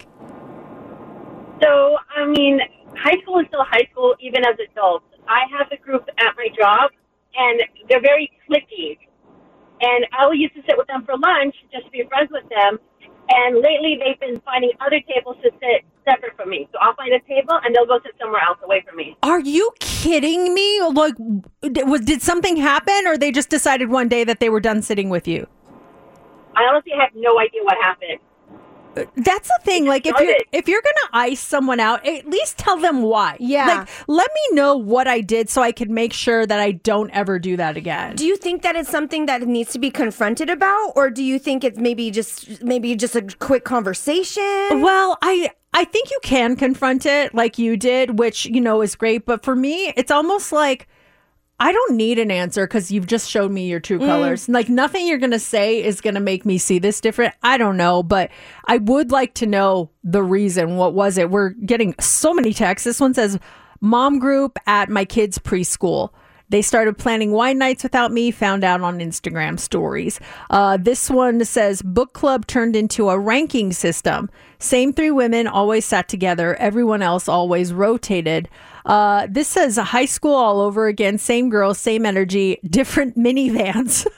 So I mean, high school is still high school, even as adults. I have a group at my job, and they're very cliquey. And I used to sit with them for lunch just to be friends with them. And lately, they've been finding other tables to sit separate from me. So I'll find a table, and they'll go sit somewhere else away from me. Are you kidding me? Like, did something happen, or they just decided one day that they were done sitting with you? I honestly have no idea what happened. That's the thing. Like, if you're gonna ice someone out, at least tell them why. Yeah. Like, let me know what I did so I can make sure that I don't ever do that again. Do you think that it's something that needs to be confronted about, or do you think it's maybe just a quick conversation? Well, I think you can confront it like you did, which, you know, is great. But for me, it's almost like I don't need an answer because you've just showed me your true colors. Like nothing you're going to say is going to make me see this different. I don't know, but I would like to know the reason. What was it? We're getting so many texts. This one says, mom group at my kids' preschool. They started planning wine nights without me, found out on Instagram stories. This one says, book club turned into a ranking system. Same 3 women always sat together. Everyone else always rotated. This says high school all over again. Same girls, same energy, different minivans.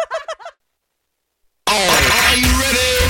Are you ready?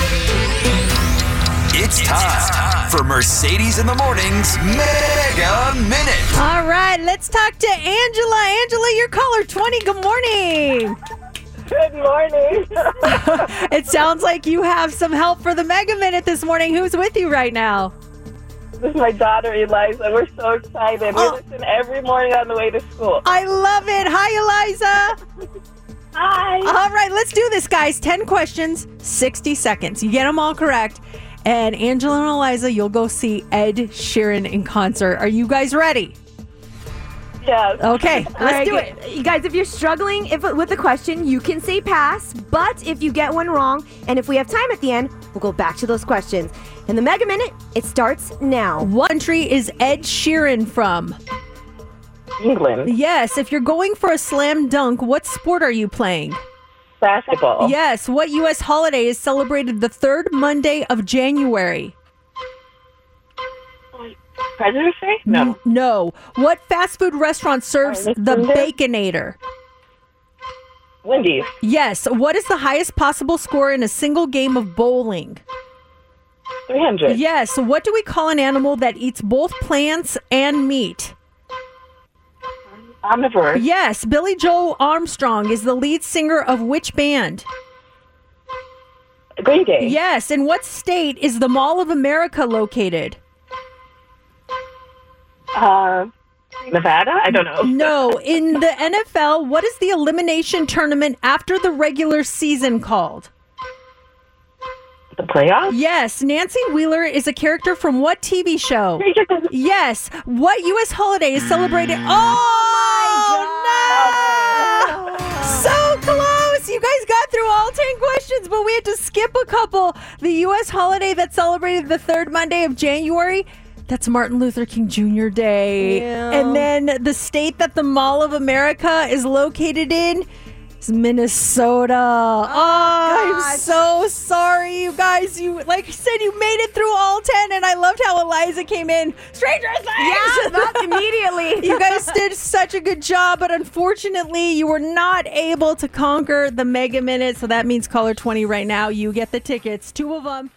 It's time for Mercedes in the Morning's Mega Minute. All right, let's talk to Angela. Angela, you're caller 20. Good morning. Good morning. It sounds like you have some help for the Mega Minute this morning. Who's with you right now? This is my daughter, Eliza. We're so excited. We listen every morning on the way to school. I love it. Hi, Eliza. Hi. All right, let's do this, guys. 10 questions, 60 seconds. You get them all correct. And Angela and Eliza, you'll go see Ed Sheeran in concert. Are you guys ready? Yes. Okay, Let's do it. You guys, if you're struggling with a question, you can say pass. But if you get one wrong, and if we have time at the end, we'll go back to those questions. And the Mega Minute, it starts now. What country is Ed Sheeran from? England. Yes. If you're going for a slam dunk, what sport are you playing? Basketball. Yes. What U.S. holiday is celebrated the third Monday of January? President's Day? No. No. What fast food restaurant serves the Baconator? Wendy's. Yes. What is the highest possible score in a single game of bowling? 300. Yes. What do we call an animal that eats both plants and meat? Omnivore. Yes. Billy Joe Armstrong is the lead singer of which band? Green Day. Yes. In what state is the Mall of America located? Nevada? I don't know. No. In the NFL, what is the elimination tournament after the regular season called? The playoffs? Yes. Nancy Wheeler is a character from what TV show? Yes. What U.S. holiday is celebrated? Oh, no! So close! You guys got through all 10 questions, but we had to skip a couple. The U.S. holiday that celebrated the third Monday of January, that's Martin Luther King Jr. Day. Yeah. And then the state that the Mall of America is located in is Minnesota. I'm so sorry, you guys. You, like I said, you made it through all 10, and I loved how Eliza came in. Stranger Things! Yeah, not immediately. You guys did such a good job, but unfortunately, you were not able to conquer the Mega Minute, so that means caller 20 right now. You get the tickets, 2 of them.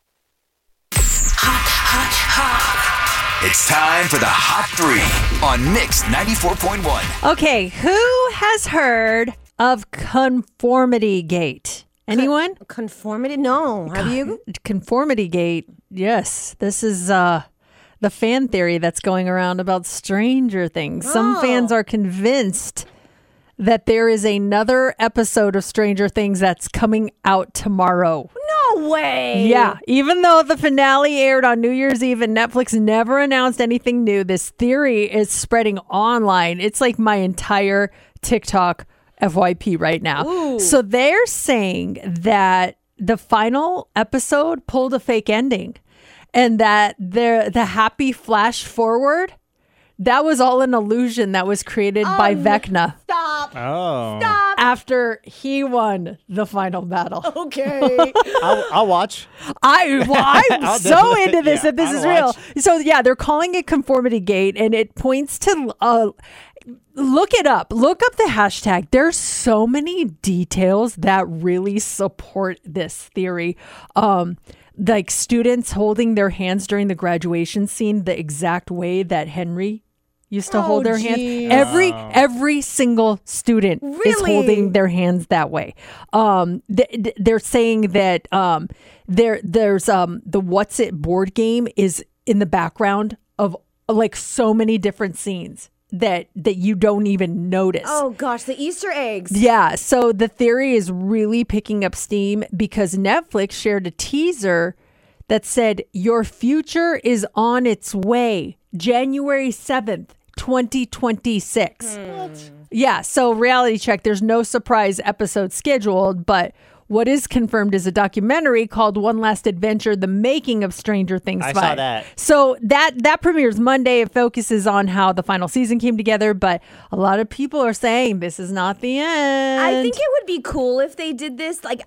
It's time for the Hot 3 on Mix 94.1. Okay, who has heard of Conformity Gate? Anyone? Conformity? No. Have you? Conformity Gate. Yes. This is the fan theory that's going around about Stranger Things. Some fans are convinced that there is another episode of Stranger Things that's coming out tomorrow. No way. Yeah. Even though the finale aired on New Year's Eve and Netflix never announced anything new, this theory is spreading online. It's like my entire TikTok FYP right now. Ooh. So they're saying that the final episode pulled a fake ending and that the happy flash forward, that was all an illusion that was created by Vecna. Stop. Oh. Stop. After he won the final battle. Okay. I'll watch. I'm I'll so definitely- into this yeah, that this I'll is real. watch. So yeah, they're calling it Conformity Gate, and it points to look it up. Look up the hashtag. There's so many details that really support this theory. Like students holding their hands during the graduation scene the exact way that Henry used to hold their hands. Every single student is Really? holding their hands that way. They're saying that there's the What's It board game is in the background of like so many different scenes that you don't even notice. Oh gosh, the Easter eggs. Yeah, so the theory is really picking up steam because Netflix shared a teaser that said your future is on its way, January 7th, 2026. Yeah, so reality check, there's no surprise episode scheduled, but what is confirmed is a documentary called One Last Adventure, The Making of Stranger Things 5. I saw that. So that premieres Monday. It focuses on how the final season came together, but a lot of people are saying this is not the end. I think it would be cool if they did this. Like,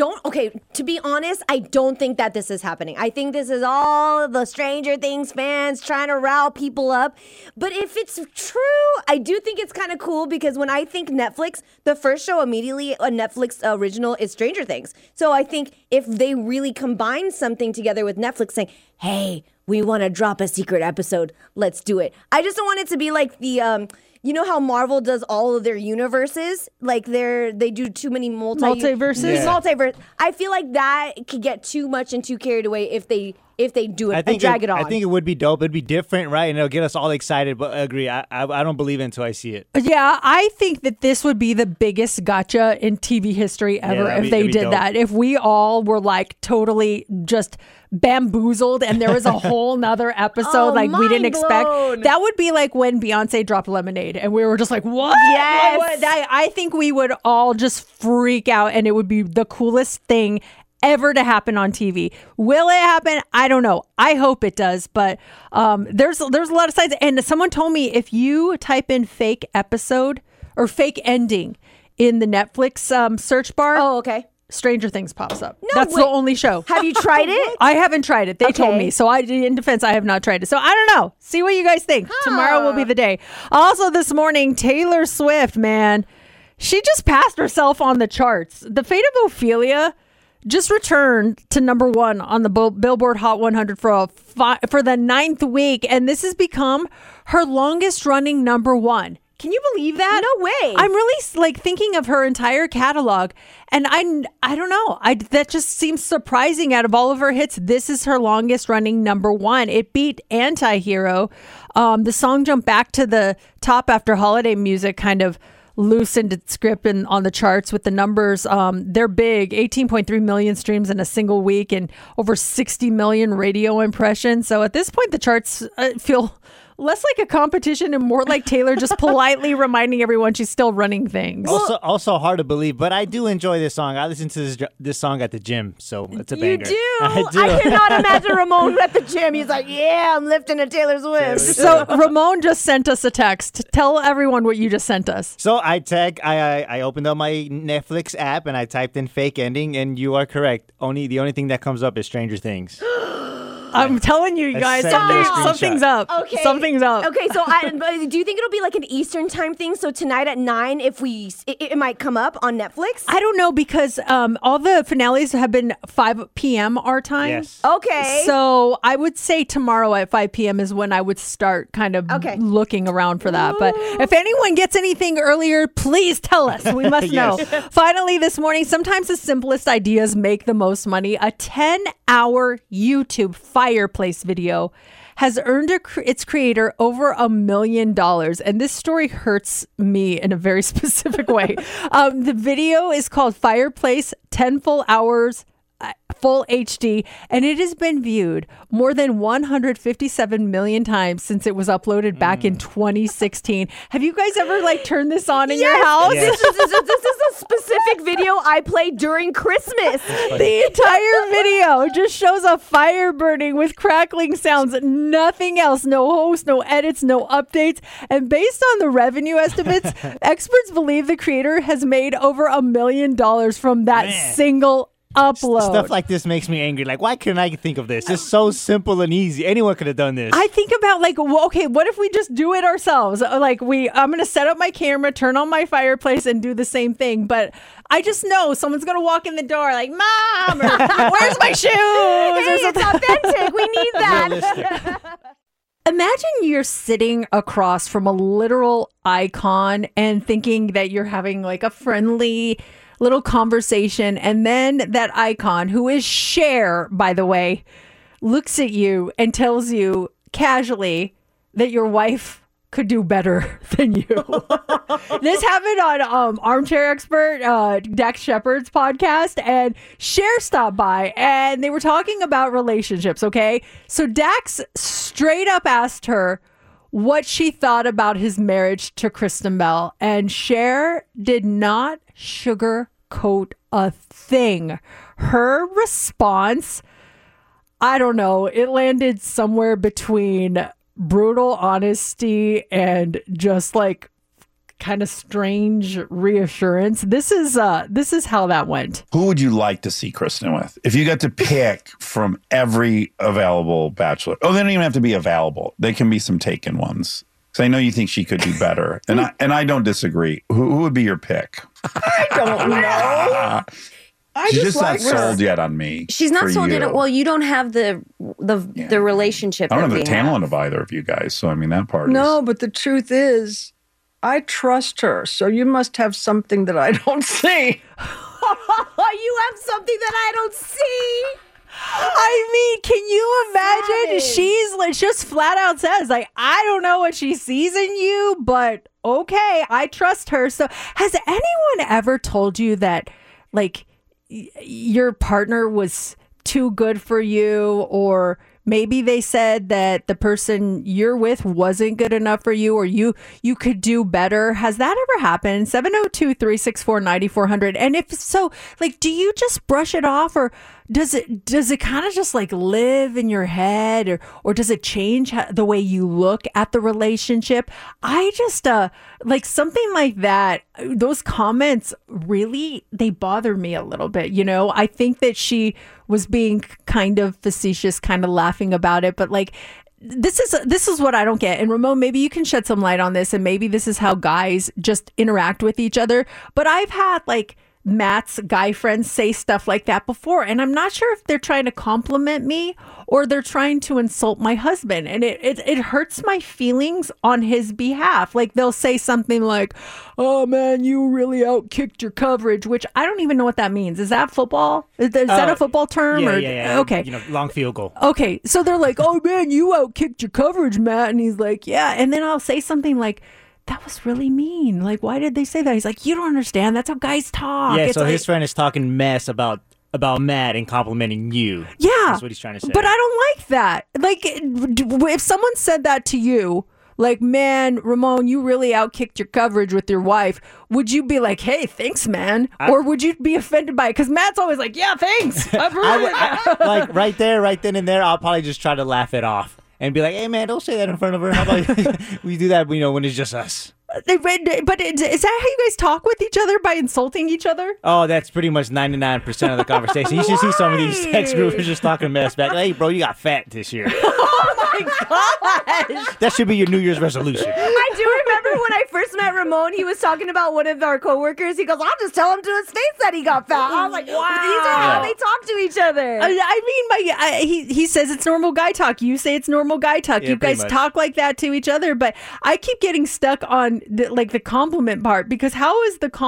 to be honest, I don't think that this is happening. I think this is all the Stranger Things fans trying to rile people up. But if it's true, I do think it's kind of cool because when I think Netflix, the first show immediately, a Netflix original, is Stranger Things. So I think if they really combine something together with Netflix saying, hey, we want to drop a secret episode, let's do it. I just don't want it to be like the, you know how Marvel does all of their universes? Like they do too many multiverses? Yeah. Multiverse. I feel like that could get too much and too carried away if they do it and drag it on. I think it would be dope. It'd be different, right? And it'll get us all excited, but I agree. I don't believe it until I see it. Yeah, I think that this would be the biggest gotcha in TV history ever if they did that. If we all were like totally just bamboozled and there was a whole nother episode like we didn't expect. That would be like when Beyonce dropped Lemonade and we were just like, what? Yes. What? I think we would all just freak out and it would be the coolest thing ever to happen on TV. Will it happen? I don't know. I hope it does, but there's a lot of sides. And someone told me if you type in fake episode or fake ending in the Netflix search bar, oh, okay, Stranger Things pops up. No, that's the only show. Have you tried it? I haven't tried it. They told me. So in defense, I have not tried it. So I don't know. See what you guys think. Tomorrow will be the day. Also this morning, Taylor Swift, man, she just passed herself on the charts. The Fate of Ophelia just returned to number 1 on the Billboard Hot 100 for the 9th week. And this has become her longest running number 1. Can you believe that? No way. I'm really like thinking of her entire catalog. And I don't know. That just seems surprising. Out of all of her hits, this is her longest running number 1. It beat Anti-Hero. The song jumped back to the top after Holiday Music kind of loosened its grip on the charts with the numbers. They're big, 18.3 million streams in a single week and over 60 million radio impressions. So at this point, the charts feel less like a competition and more like Taylor just politely reminding everyone she's still running things. Also hard to believe, but I do enjoy this song. I listen to this song at the gym, so it's a banger. You do? I do. I cannot imagine Ramon at the gym. He's like, yeah, I'm lifting a Taylor Swift. So Ramon just sent us a text. Tell everyone what you just sent us. So I opened up my Netflix app and I typed in fake ending, and you are correct. The only thing that comes up is Stranger Things. I'm telling you guys, something's up. Okay. Something's up. Okay, so do you think it'll be like an Eastern time thing? So tonight at 9, it might come up on Netflix? I don't know because all the finales have been 5 p.m. our time. Yes. Okay. So I would say tomorrow at 5 p.m. is when I would start kind of looking around for that. But if anyone gets anything earlier, please tell us. We must know. Finally, this morning, sometimes the simplest ideas make the most money. A 10-hour YouTube fireplace video has earned its creator over $1 million. And this story hurts me in a very specific way. The video is called Fireplace 10 Full Hours Full HD, and it has been viewed more than 157 million times since it was uploaded back in 2016. Have you guys ever turned this on in your house? Yes. This is a specific video I played during Christmas. The entire video just shows a fire burning with crackling sounds, nothing else, no host, no edits, no updates. And based on the revenue estimates, experts believe the creator has made over $1 million from that single upload. Stuff like this makes me angry. Like, why couldn't I think of this? It's so simple and easy. Anyone could have done this. I think about okay, what if we just do it ourselves? I'm going to set up my camera, turn on my fireplace, and do the same thing. But I just know someone's going to walk in the door like, Mom, or where's my shoes? Hey, it's authentic. We need that. Imagine you're sitting across from a literal icon and thinking that you're having a friendly little conversation, and then that icon, who is Cher, by the way, looks at you and tells you casually that your wife could do better than you. This happened on Armchair Expert, Dax Shepard's podcast, and Cher stopped by and they were talking about relationships, okay? So Dax straight up asked her, what she thought about his marriage to Kristen Bell. And Cher did not sugarcoat a thing. Her response, I don't know, it landed somewhere between brutal honesty and just like kind of strange reassurance. This is how that went. Who would you like to see Kristen with? If you got to pick from every available bachelor. Oh, they don't even have to be available. They can be some taken ones. Because I know you think she could do better. And I don't disagree. Who would be your pick? I don't know. She's just not sold yet on me. She's not sold yet. Well, you don't have the relationship. I don't have the talent of either of you guys. So, I mean, that part No, but the truth is, I trust her. So you must have something that I don't see. You have something that I don't see. I mean, can you imagine? She's like, just flat out says, like, I don't know what she sees in you, but okay, I trust her. So has anyone ever told you that, like, your partner was too good for you, or maybe they said that the person you're with wasn't good enough for you, or you could do better? Has that ever happened? 702-364-9400. And if so, like, do you just brush it off, or does it kind of just like live in your head, or does it change the way you look at the relationship? I just like something like that. Those comments really, they bother me a little bit. You know, I think that she was being kind of facetious, kind of laughing about it, but like, this is what I don't get. And Ramon, maybe you can shed some light on this, and maybe this is how guys just interact with each other. But I've had like Matt's guy friends say stuff like that before, and I'm not sure if they're trying to compliment me or they're trying to insult my husband, and it hurts my feelings on his behalf. Like, they'll say something like, "Oh man, you really outkicked your coverage," which I don't even know what that means. Is that football? Is that a football term? Yeah. Okay. You know, long field goal. Okay, so they're like, "Oh man, you outkicked your coverage, Matt," and he's like, "Yeah," and then I'll say something like, "That was really mean. Like, why did they say that?" He's like, "You don't understand. That's how guys talk." Yeah, It's so like, his friend is talking mess about Matt and complimenting you. Yeah. That's what he's trying to say. But I don't like that. Like, if someone said that to you, like, "Man, Ramon, you really outkicked your coverage with your wife," would you be like, "Hey, thanks, man"? Or would you be offended by it? Because Matt's always like, "Yeah, thanks." Like, right then and there, I'll probably just try to laugh it off and be like, "Hey, man, don't say that in front of her. How about we do that, when it's just us?" But is that how you guys talk with each other, by insulting each other? Oh, that's pretty much 99% of the conversation. You should see some of these text groups just talking mess back. "Hey, bro, you got fat this year." Oh my gosh! That should be your New Year's resolution. I do remember when I first met Ramon, he was talking about one of our coworkers. He goes, "I'll just tell him to his face that he got fat." I was like, "Wow, these are how they talk to each other." I mean, he says it's normal guy talk. You say it's normal guy talk. Yeah, you guys talk like that to each other. But I keep getting stuck on the compliment part, because how is that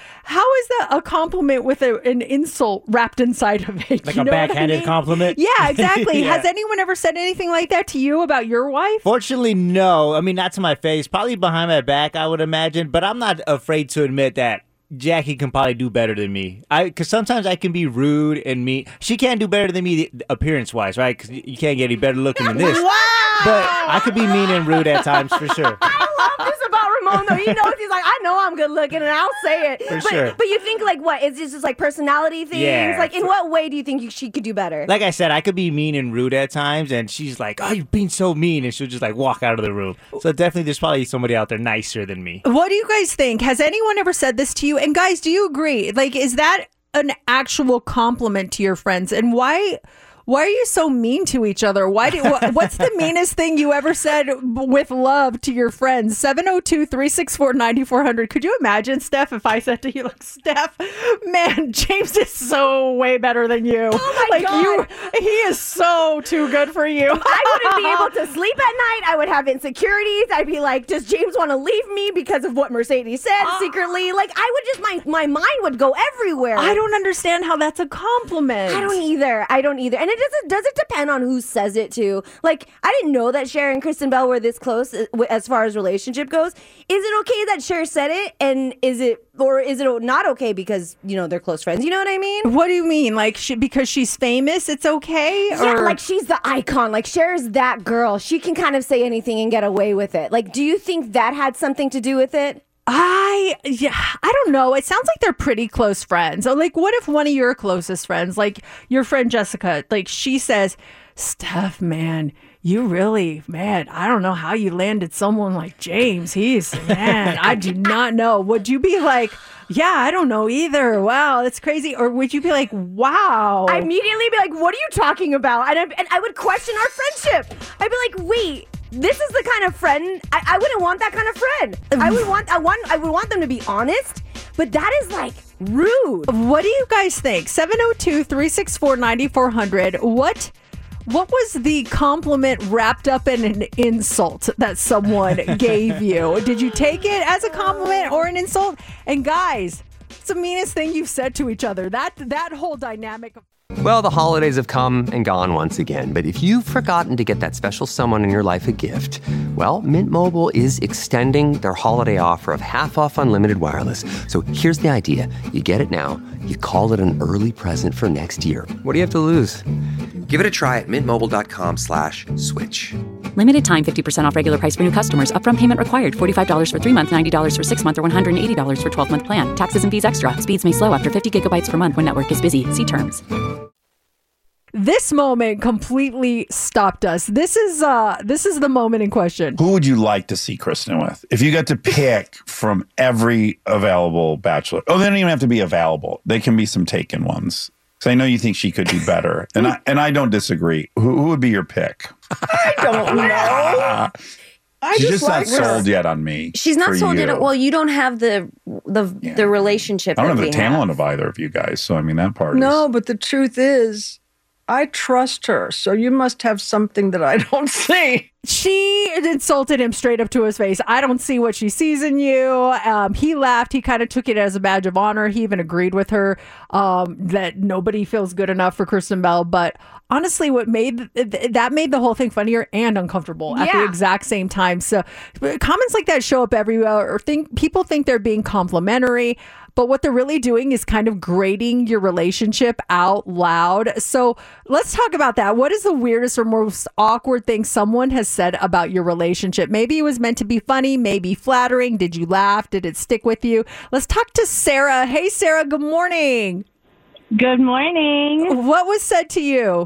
a compliment with an insult wrapped inside of it? Like a backhanded compliment? Yeah, exactly. Yeah. Has anyone ever said anything like that to you about your wife? Fortunately, no. I mean, not to my face. Probably behind my back, I would imagine. But I'm not afraid to admit that Jackie can probably do better than me. Because sometimes I can be rude and mean. She can't do better than me appearance-wise, right? Because you can't get any better looking than this. Wow! But I could be mean and rude at times, for sure. I love this about Ramon, though. He knows, he's like, "I know I'm good looking, and I'll say it." For sure. But you think, like, what? Is this just like personality things? Yeah. Like, in what way do you think she could do better? Like I said, I could be mean and rude at times, and she's like, "Oh, you're being so mean," and she'll just like walk out of the room. So definitely there's probably somebody out there nicer than me. What do you guys think? Has anyone ever said this to you? And guys, do you agree? Like, is that an actual compliment to your friends? And why are you so mean to each other? What's the meanest thing you ever said with love to your friends? 702-364-9400. Could you imagine, Steph, if I said to you, like, "Steph, man, James is so way better than you. Oh my God. He is so too good for you." I wouldn't be able to sleep at night. I would have insecurities. I'd be like, "Does James want to leave me because of what Mercedes said secretly?" Like, I would just, my mind would go everywhere. I don't understand how that's a compliment. I don't either. And does it depend on who says it too? Like, I didn't know that Cher and Kristen Bell were this close as far as relationship goes. Is it okay that Cher said it, and is it not okay because they're close friends? You know what I mean? What do you mean? Like, because she's famous, it's okay? Yeah, like she's the icon. Like Cher's that girl. She can kind of say anything and get away with it. Like, do you think that had something to do with it? I don't know. It sounds like they're pretty close friends. So, like, what if one of your closest friends, like your friend Jessica, like she says, Steph, man, I don't know how you landed someone like James. I do not know. Would you be like, yeah, I don't know either. Wow, that's crazy. Or would you be like, wow? I'd immediately be like, what are you talking about? And I would question our friendship. I'd be like, wait. This is the kind of friend I wouldn't want that kind of friend. I would want them to be honest, but that is like rude. What do you guys think? 702-364-9400. What was the compliment wrapped up in an insult that someone gave you? Did you take it as a compliment or an insult? And guys, it's the meanest thing you've said to each other. That whole dynamic. Well, the holidays have come and gone once again, but if you've forgotten to get that special someone in your life a gift, well, Mint Mobile is extending their holiday offer of half off unlimited wireless. So here's the idea. You get it now, you call it an early present for next year. What do you have to lose? Give it a try at mintmobile.com/switch. Limited time 50% off regular price for new customers. Upfront payment required. $45 for 3 months, $90 for 6 months, or $180 for 12-month plan. Taxes and fees extra. Speeds may slow after 50 gigabytes per month when network is busy. See terms. This moment completely stopped us. This is the moment in question. Who would you like to see Kristen with? If you got to pick from every available bachelor. Oh, they don't even have to be available. They can be some taken ones. So I know you think she could do better. And I don't disagree. Who would be your pick? I don't know. She's just not sold yet on me. She's not sold yet. Well, you don't have the relationship. I don't have the talent of either of you guys. So, I mean, that part No, but the truth is, I trust her. So you must have something that I don't see. She insulted him straight up to his face. I don't see what she sees in you. He laughed. He kind of took it as a badge of honor. He even agreed with her that nobody feels good enough for Kristen Bell. But honestly, what made the whole thing funnier and uncomfortable at the exact same time. So comments like that show up everywhere, or people think they're being complimentary. But what they're really doing is kind of grading your relationship out loud. So let's talk about that. What is the weirdest or most awkward thing someone has said about your relationship? Maybe it was meant to be funny, maybe flattering. Did you laugh? Did it stick with you? Let's talk to Sarah. Hey, Sarah, good morning. Good morning. What was said to you?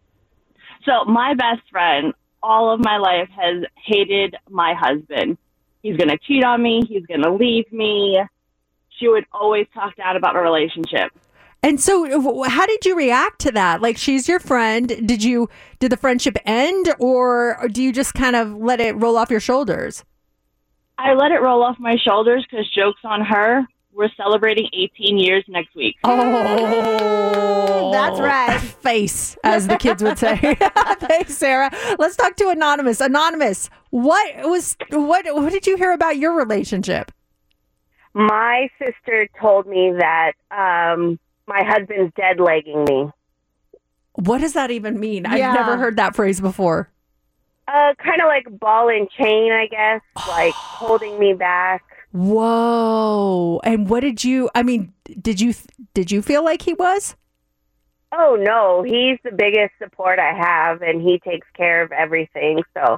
So my best friend all of my life has hated my husband. He's going to cheat on me. He's going to leave me. She would always talk down about our relationship. And so how did you react to that? Like, she's your friend. Did the friendship end, or do you just kind of let it roll off your shoulders? I let it roll off my shoulders because joke's on her. We're celebrating 18 years next week. Oh, that's right. Face, as the kids would say. Thanks, Sarah. Let's talk to Anonymous. Anonymous, what did you hear about your relationship? My sister told me that my husband's dead legging me. What does that even mean? I've never heard that phrase before. Kind of like ball and chain, I guess, like holding me back. Whoa. And what did you feel like he was? Oh, no. He's the biggest support I have, and he takes care of everything. So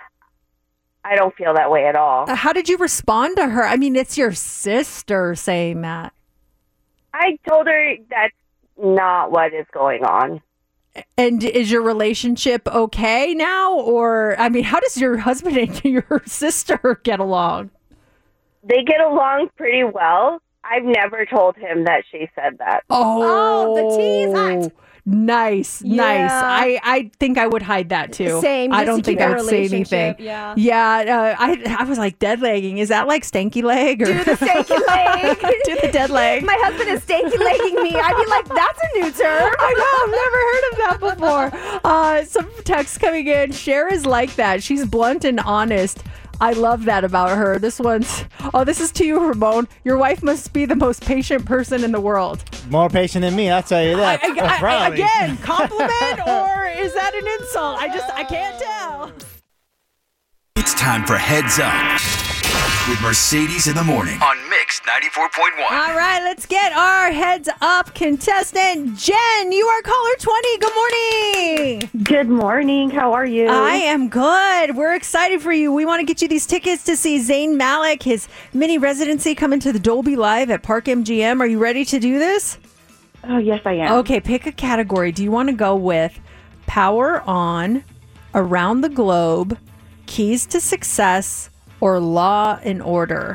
I don't feel that way at all. How did you respond to her? I mean, it's your sister saying that. I told her that's not what is going on. And is your relationship okay now? Or, I mean, how does your husband and your sister get along? They get along pretty well. I've never told him that she said that. Oh, the tease hot. Nice. I think I would hide that too. Same. I don't think I would say anything. Yeah. I was like, dead legging. Is that like stanky leg? Or? Do the stanky leg. Do the dead leg. My husband is stanky legging me. I'd be like, that's a new term. I know. I've never heard of that before. Some texts coming in. Cher is like that. She's blunt and honest. I love that about her. This is to you, Ramon. Your wife must be the most patient person in the world. More patient than me, I'll tell you that. Probably. Again, compliment or is that an insult? I can't tell. It's time for Heads Up with Mercedes in the Morning on Mix 94.1. All right, let's get our Heads Up contestant. Jen, you are caller 20. Good morning. Good morning. How are you? I am good. We're excited for you. We want to get you these tickets to see Zayn Malik, his mini residency coming to the Dolby Live at Park MGM. Are you ready to do this? Oh, yes, I am. Okay, pick a category. Do you want to go with Power On, Around the Globe, Keys to Success, or Law and Order?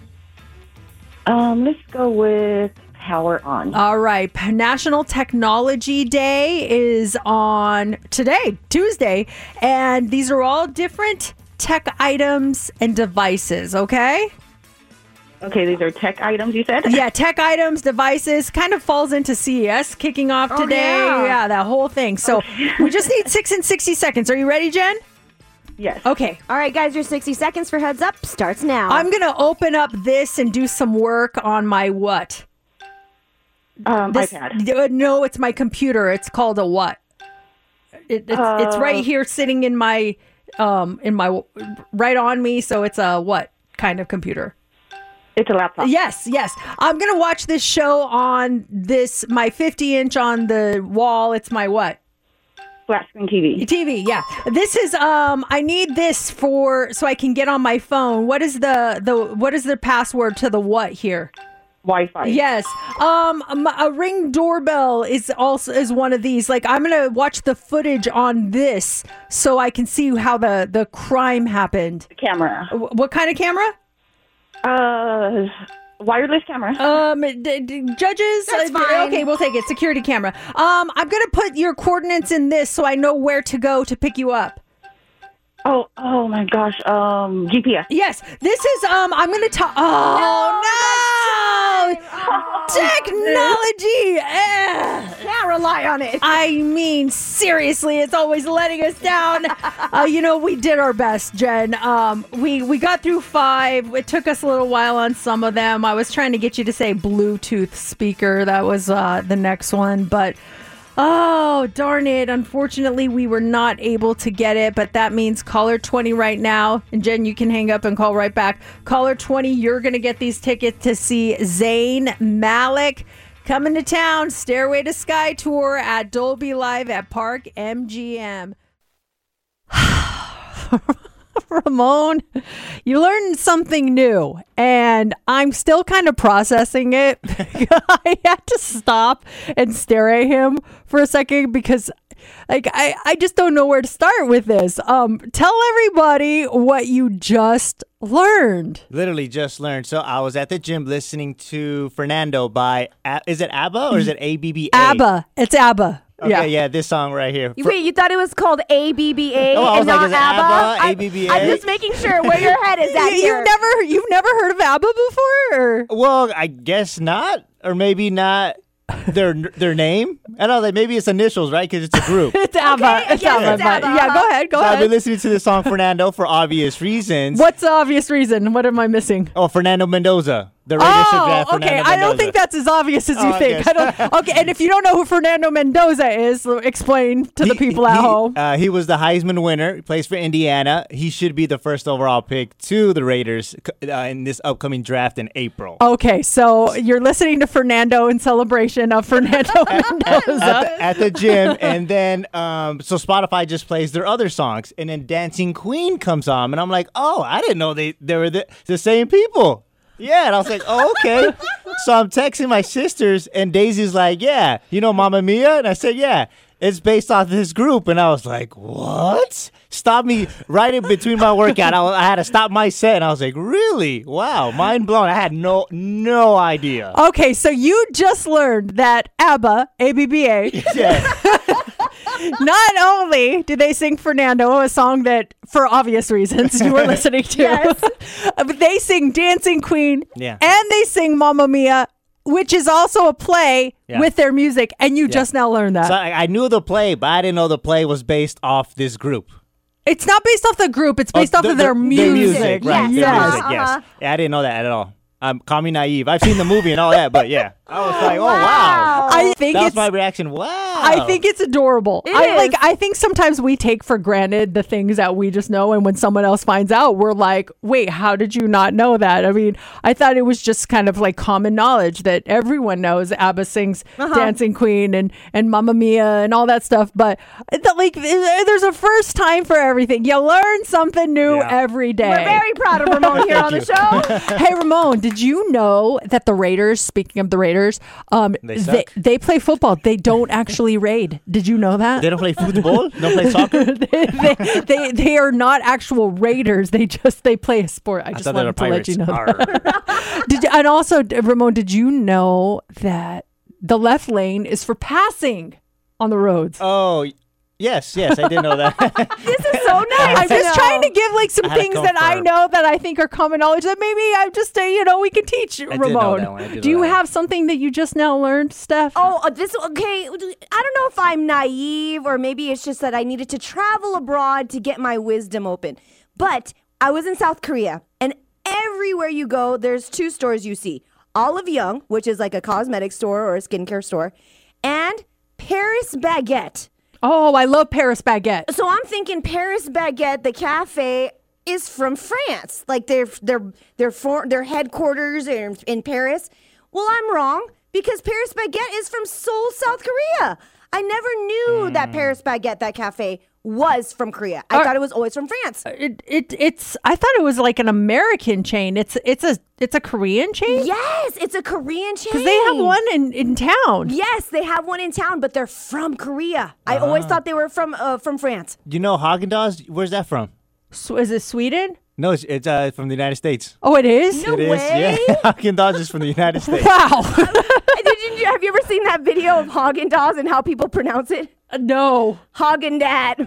Let's go with Power On. All right. National Technology Day is on today, Tuesday, and these are all different tech items and devices, okay? Okay, these are tech items, you said? Yeah, tech items, devices, kind of falls into CES kicking off today. Yeah, that whole thing. So we just need 6 and 60 seconds. Are you ready, Jen? Yes. Okay. All right, guys, your 60 seconds for Heads Up starts now. I'm going to open up this and do some work on my what? iPad. No, it's my computer. It's called a what? It's right here sitting in my right on me. So it's a what kind of computer? It's a laptop. Yes. I'm going to watch this show on my 50-inch on the wall. It's my what? Flat screen TV. TV, yeah. This is I need this so I can get on my phone. What is the password to the what here? Wi-Fi. Yes. A Ring doorbell is one of these. Like, I'm going to watch the footage on this so I can see how the crime happened. The camera. What kind of camera? Wireless camera. Judges? That's fine. Okay, we'll take it. Security camera. I'm going to put your coordinates in this so I know where to go to pick you up. Oh my gosh. GPS. Yes. This is, I'm going to talk. Oh, no! Technology! Can't rely on it. I mean, seriously, it's always letting us down. We did our best, Jen. We got through 5. It took us a little while on some of them. I was trying to get you to say Bluetooth speaker. That was the next one, but oh, darn it. Unfortunately, we were not able to get it, but that means caller 20 right now. And Jen, you can hang up and call right back. Caller 20, you're going to get these tickets to see Zayn Malik coming to town. Stairway to Sky tour at Dolby Live at Park MGM. Ramon, you learned something new, and I'm still kind of processing it. I had to stop and stare at him for a second because I just don't know where to start with this. Tell everybody what you just learned. Literally just learned. So I was at the gym listening to Fernando by, is it ABBA or is it ABBA? ABBA. It's ABBA. Okay, yeah, this song right here. Wait, you thought it was called ABBA I was and not is it ABBA? ABBA? I'm just making sure where your head is at here. You've never heard of ABBA before? Or? Well, I guess not, or maybe not. Their name? I don't know, like maybe it's initials, right? Because it's a group. It's ABBA. Okay, it's yes, ABBA. it's But ABBA. yeah, go ahead. I've been listening to this song, Fernando, for obvious reasons. What's the obvious reason? What am I missing? Oh, Fernando Mendoza. The radio should draft okay. Fernando I don't Mendoza. think that's as obvious as you think. Okay, and if you don't know who Fernando Mendoza is, explain to the people at home. He was the Heisman winner. He plays for Indiana. He should be the first overall pick to the Raiders in this upcoming draft in April. Okay, so you're listening to Fernando in celebration of Fernando Mendoza. At the gym, and then so Spotify just plays their other songs, and then Dancing Queen comes on, and I'm like, oh, I didn't know they were the same people. Yeah, and I was like, oh, okay. So I'm texting my sisters, and Daisy's like, yeah, you know Mamma Mia? And I said, yeah, it's based off this group. And I was like, what? Stop me right in between my workout. I had to stop my set, and I was like, really? Wow, mind blown. I had no idea. Okay, so you just learned that ABBA, A-B-B-A, Yeah. not only did they sing Fernando, a song that, for obvious reasons, you were listening to, but they sing Dancing Queen, and they sing Mamma Mia, which is also a play with their music, and you just now learned that. So I knew the play, but I didn't know the play was based off this group. It's not based off the group. It's based off of their music. Right. Yes. Their music, yes. Yeah, I didn't know that at all. Call me naive. I've seen the movie and all that, but yeah. I was like, oh, wow. I think that was it's my reaction. Wow. I think it's adorable. It I is. I think sometimes we take for granted the things that we just know, and when someone else finds out, we're like, wait, how did you not know that? I mean, I thought it was just kind of like common knowledge that everyone knows ABBA sings Dancing Queen and Mamma Mia and all that stuff, but there's a first time for everything. You learn something new every day. We're very proud of Ramon here on the show. Hey, Ramon, did you know that the Raiders, speaking of the Raiders, they play football. They don't actually raid. Did you know that? They don't play football? Don't play soccer? they are not actual raiders. They play a sport. I just wanted to let you know that. And also, Ramon, did you know that the left lane is for passing on the roads? Oh, yes, I didn't know that. This is so nice. I'm just trying to give some I had to things that I confirm. know that I think are common knowledge that maybe I'm just we can teach did know that Ramon. one. I did Do you know that have something that you just now learned, Steph? Okay. I don't know if I'm naive or maybe it's just that I needed to travel abroad to get my wisdom open. But I was in South Korea, and everywhere you go, there's two stores you see. Olive Young, which is like a cosmetic store or a skincare store, and Paris Baguette. Oh, I love Paris Baguette. So I'm thinking Paris Baguette, the cafe, is from France. Like their headquarters are in Paris. Well, I'm wrong because Paris Baguette is from Seoul, South Korea. I never knew that Paris Baguette, that cafe, was from Korea. I thought it was always from France. It's. I thought it was like an American chain. It's a Korean chain. Yes, it's a Korean chain. Because they have one in town. Yes, they have one in town, but they're from Korea. I always thought they were from France. You know Haagen-Dazs? Where's that from? So is it Sweden? No, it's from the United States. Oh, it is? No It is, way. yeah. Haagen-Dazs is from the United States. Wow. Have you ever seen that video of Haagen-Dazs and how people pronounce it? No. Haagen-Dazs.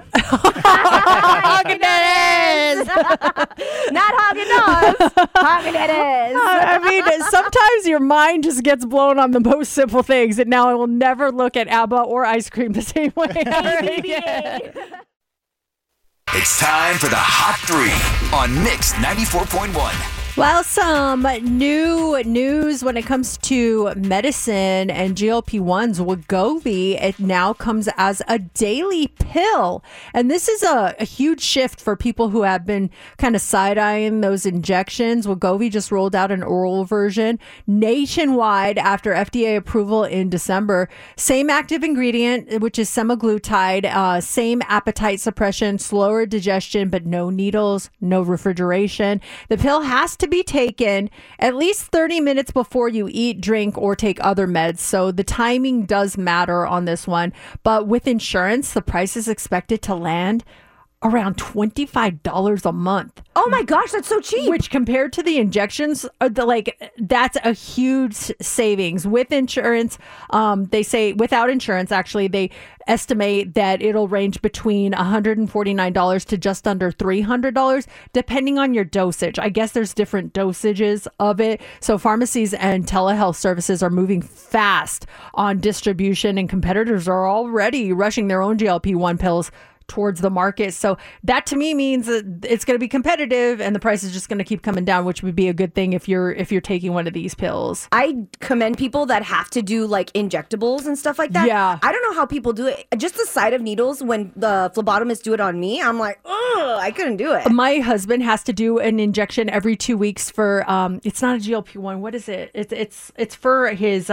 Haagen-Dazs. Not Haagen-Dazs. Haagen-Dazs. I mean, sometimes your mind just gets blown on the most simple things, and now I will never look at ABBA or ice cream the same way ever again. It's time for the Hot 3 on Mix 94.1. Well, some new news when it comes to medicine and GLP-1s. Wegovy, it now comes as a daily pill. And this is a huge shift for people who have been kind of side-eyeing those injections. Wegovy just rolled out an oral version nationwide after FDA approval in December. Same active ingredient, which is semaglutide, same appetite suppression, slower digestion, but no needles, no refrigeration. The pill has to be taken at least 30 minutes before you eat, drink, or take other meds. So the timing does matter on this one. But with insurance, the price is expected to land around $25 a month. Oh my gosh, that's so cheap. Which compared to the injections, that's a huge savings. With insurance, they say without insurance, actually, they estimate that it'll range between $149 to just under $300, depending on your dosage. I guess there's different dosages of it. So pharmacies and telehealth services are moving fast on distribution, and competitors are already rushing their own GLP-1 pills towards the market. So that to me means that it's going to be competitive and the price is just going to keep coming down, which would be a good thing if you're taking one of these pills. I commend people that have to do like injectables and stuff like that. Yeah. I don't know how people do it. Just the sight of needles when the phlebotomists do it on me, I'm like, oh, I couldn't do it. My husband has to do an injection every 2 weeks for it's not a GLP-1. What is it? It's for his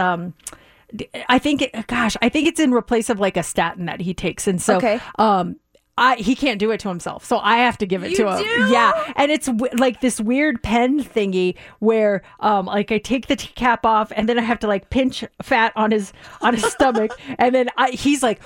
I think it's in replace of like a statin that he takes. And so Okay. He can't do it to himself, so I have to give it to him. do? Yeah, and it's like this weird pen thingy where, like I take the cap off, and then I have to like pinch fat on his stomach, and then he's like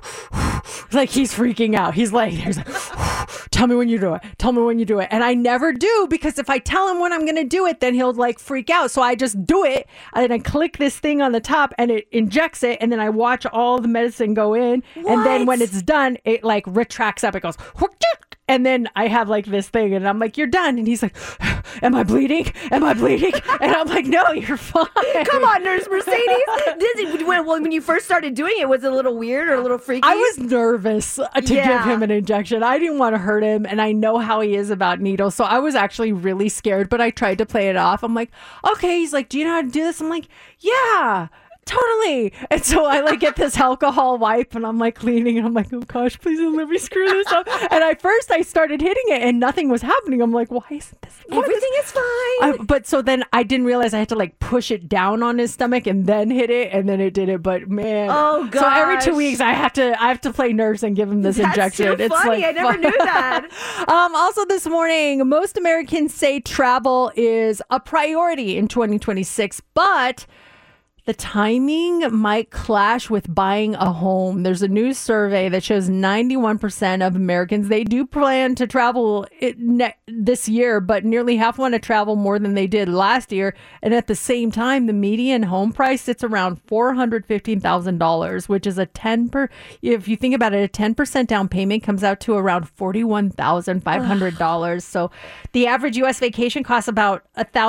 he's freaking out. He's like, tell me when you do it. Tell me when you do it, and I never do because if I tell him when I'm gonna do it, then he'll like freak out. So I just do it, and I click this thing on the top, and it injects it, and then I watch all the medicine go in, and then when it's done, it like retracts tracks up. It goes, and then I have like this thing, and I'm like, you're done. And he's like, am I bleeding? Am I bleeding? And I'm like, no, you're fine. Come on, Nurse Mercedes. When you first started doing it, was it a little weird or a little freaky? I was nervous to give him an injection. I didn't want to hurt him, and I know how he is about needles. So I was actually really scared, but I tried to play it off. I'm like, okay. He's like, do you know how to do this? I'm like, yeah. Totally. And so I like get this alcohol wipe and I'm like leaning and I'm like, oh gosh, please don't let me screw this up. And at first I started hitting it and nothing was happening. I'm like, why isn't this? Everything is fine. But so then I didn't realize I had to like push it down on his stomach and then hit it and then it did it. But man, oh gosh. So every 2 weeks I have to play nurse and give him this injection. That's so funny. I never knew that. Also this morning, most Americans say travel is a priority in 2026, but the timing might clash with buying a home. There's a new survey that shows 91% of Americans, they do plan to travel this year, but nearly half want to travel more than they did last year. And at the same time, the median home price sits around $415,000, which is if you think about it, a 10% down payment comes out to around $41,500. So the average U.S. vacation costs about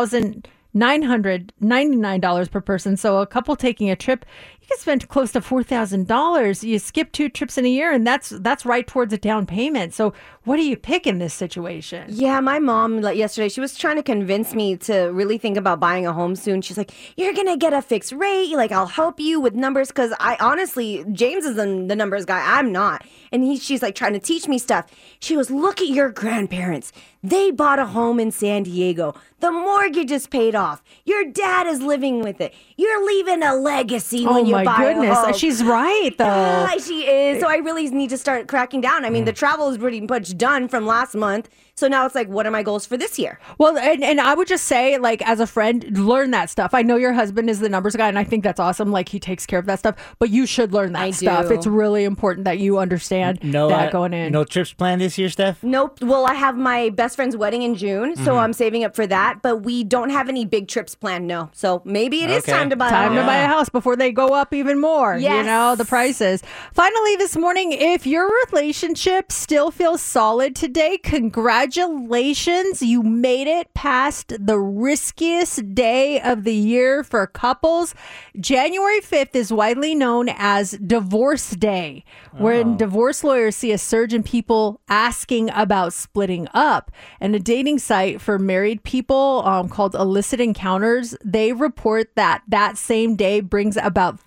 $999 per person. So a couple taking a trip, you can spend close to $4,000. You skip 2 trips in a year, and that's right towards a down payment. So what do you pick in this situation? Yeah, my mom yesterday, she was trying to convince me to really think about buying a home soon. She's like, you're gonna get a fixed rate. Like, I'll help you with numbers, because I honestly, James is the numbers guy. I'm not. And she's like trying to teach me stuff. She goes, look at your grandparents. They bought a home in San Diego. The mortgage is paid off. Your dad is living with it. You're leaving a legacy when you buy a home. Oh my goodness, she's right though. Yeah, she is. So I really need to start cracking down. I mean, the travel is pretty much done from last month. So now it's like, what are my goals for this year? Well, and I would just say, like, as a friend, learn that stuff. I know your husband is the numbers guy, and I think that's awesome. Like, he takes care of that stuff, but you should learn that stuff. It's really important that you understand that going in. No trips planned this year, Steph? Nope. Well, I have my best friend's wedding in June, so I'm saving up for that, but we don't have any big trips planned, no. So maybe it is time to buy a home. To buy a house before they go up even more. Yes. You know, the prices. Finally, this morning, if your relationship still feels solid today, congratulations. You made it past the riskiest day of the year for couples. January 5th is widely known as Divorce Day, when divorce lawyers see a surge in people asking about splitting up. And a dating site for married people called Illicit Encounters, they report that same day brings about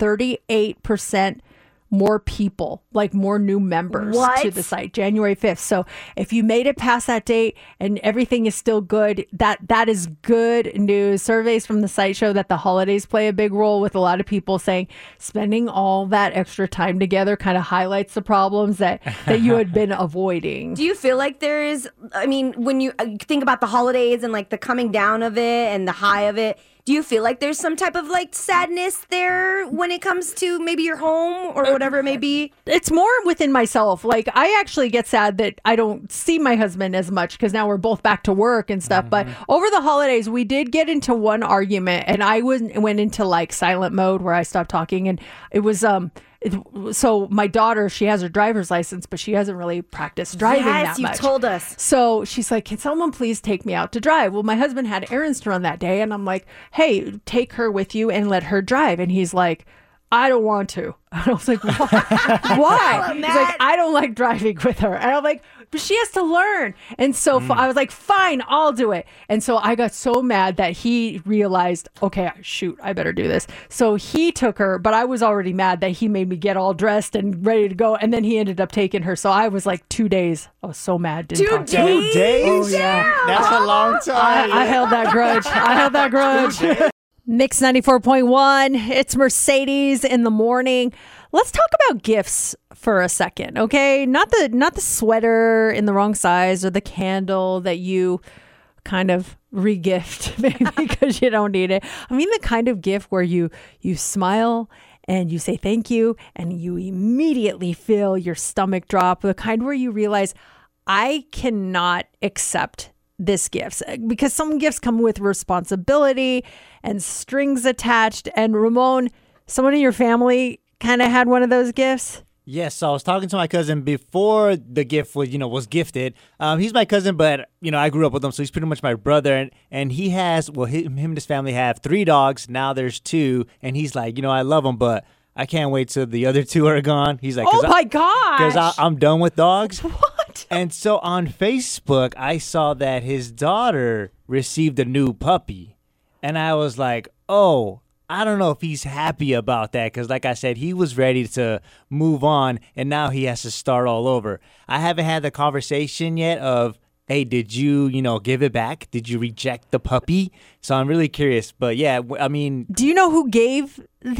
38% more people, like more new members to the site, January 5th. So if you made it past that date and everything is still good, that is good news. Surveys from the site show that the holidays play a big role, with a lot of people saying spending all that extra time together kind of highlights the problems that you had been avoiding. Do you feel like there is, I mean, when you think about the holidays and like the coming down of it and the high of it, do you feel like there's some type of like sadness there when it comes to maybe your home or whatever it may be? It's more within myself. Like, I actually get sad that I don't see my husband as much because now we're both back to work and stuff. But over the holidays, we did get into one argument and I went into like silent mode where I stopped talking, and it was so my daughter, she has her driver's license, but she hasn't really practiced driving that much. Yes, you told us. So she's like, can someone please take me out to drive? Well, my husband had errands to run that day, and I'm like, hey, take her with you and let her drive. And he's like, I don't want to. And I was like, why? He's like, I don't like driving with her. And I'm like, but she has to learn. And so I was like, fine, I'll do it. And so I got so mad that he realized, okay, shoot, I better do this. So he took her, but I was already mad that he made me get all dressed and ready to go. And then he ended up taking her. So I was like 2 days. I was so mad. Didn't talk to her. 2 days? Oh, yeah. That's a long time. I held that grudge. Mix 94.1. It's Mercedes in the morning. Let's talk about gifts for a second, okay? Not the sweater in the wrong size or the candle that you kind of re-gift maybe because you don't need it. I mean the kind of gift where you smile and you say thank you and you immediately feel your stomach drop. The kind where you realize, I cannot accept this gifts, because some gifts come with responsibility and strings attached. And Ramon, someone in your family kind of had one of those gifts? Yes, so I was talking to my cousin before the gift was gifted. He's my cousin, but I grew up with him, so he's pretty much my brother. And he has him and his family have 3 dogs. Now there's 2, and he's like, I love them, but I can't wait till the other 2 are gone. He's like, oh my gosh, because I'm done with dogs. What? And so on Facebook, I saw that his daughter received a new puppy, and I was like, oh. I don't know if he's happy about that because, like I said, he was ready to move on, and now he has to start all over. I haven't had the conversation yet of, hey, did you, give it back? Did you reject the puppy? So I'm really curious. But, yeah, I mean. Do you know who gave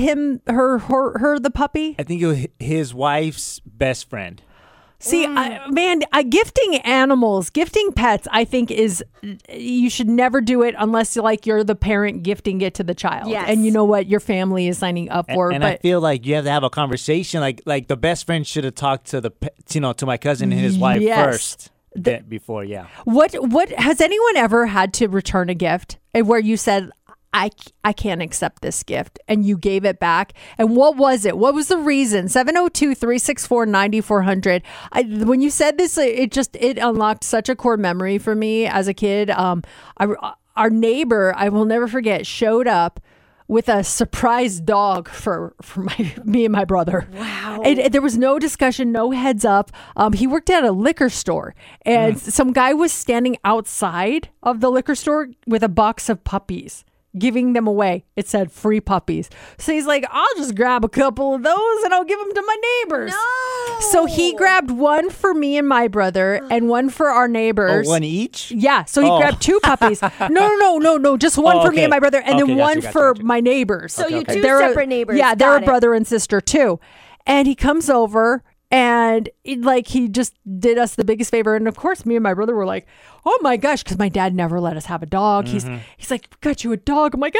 her the puppy? I think it was his wife's best friend. See, gifting animals, gifting pets, I think you should never do it unless you're the parent gifting it to the child. Yes. And you know what your family is signing up for. And I feel like you have to have a conversation. Like the best friend should have talked to to my cousin and his wife first. Before. What has anyone ever had to return a gift where you said, I can't accept this gift, and you gave it back? And what was it? What was the reason? 702-364-9400. When you said this, it unlocked such a core memory for me as a kid. Our neighbor, I will never forget, showed up with a surprise dog for me and my brother. Wow. There was no discussion, no heads up. He worked at a liquor store, and some guy was standing outside of the liquor store with a box of puppies, giving them away. It said free puppies. So he's like, I'll just grab a couple of those and I'll give them to my neighbors. No. So he grabbed one for me and my brother and one for our neighbors. Oh, one each? Yeah. So he grabbed 2 puppies. No. Just one for me and my brother, and then one for my neighbors. So you 2 separate neighbors. Yeah, they're Got a it. brother and sister too. And he comes over. And he just did us the biggest favor. And of course, me and my brother were like, oh my gosh, because my dad never let us have a dog. Mm-hmm. He's like, we got you a dog. I'm like,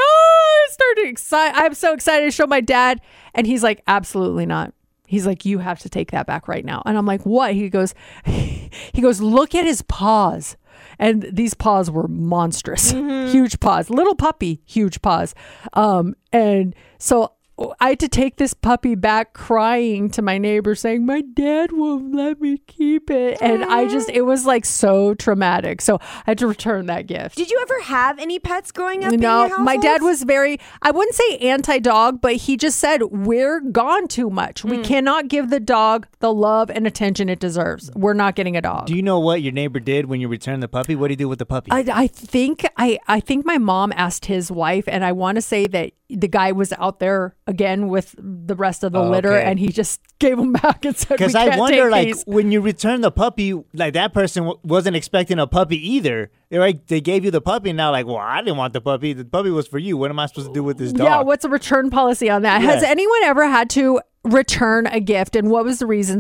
I'm so excited to show my dad. And he's like, absolutely not. He's like, you have to take that back right now. And I'm like, what? He goes, look at his paws. And these paws were monstrous, huge paws, little puppy, huge paws. And so I had to take this puppy back crying to my neighbor saying, my dad won't let me keep it. And it was like so traumatic. So I had to return that gift. Did you ever have any pets growing up in your No, household? my dad was I wouldn't say anti-dog, but he just said, we're gone too much. We cannot give the dog the love and attention it deserves. We're not getting a dog. Do you know what your neighbor did when you returned the puppy? What did he do with the puppy? I think my mom asked his wife, and I want to say that the guy was out there again with the rest of the litter, and he just gave them back and said, because I wonder, when you return the puppy, that person wasn't expecting a puppy either. They gave you the puppy, and now well, I didn't want the puppy. The puppy was for you. What am I supposed to do with this dog? Yeah, what's a return policy on that? Yeah. Has anyone ever had to return a gift, and what was the reason?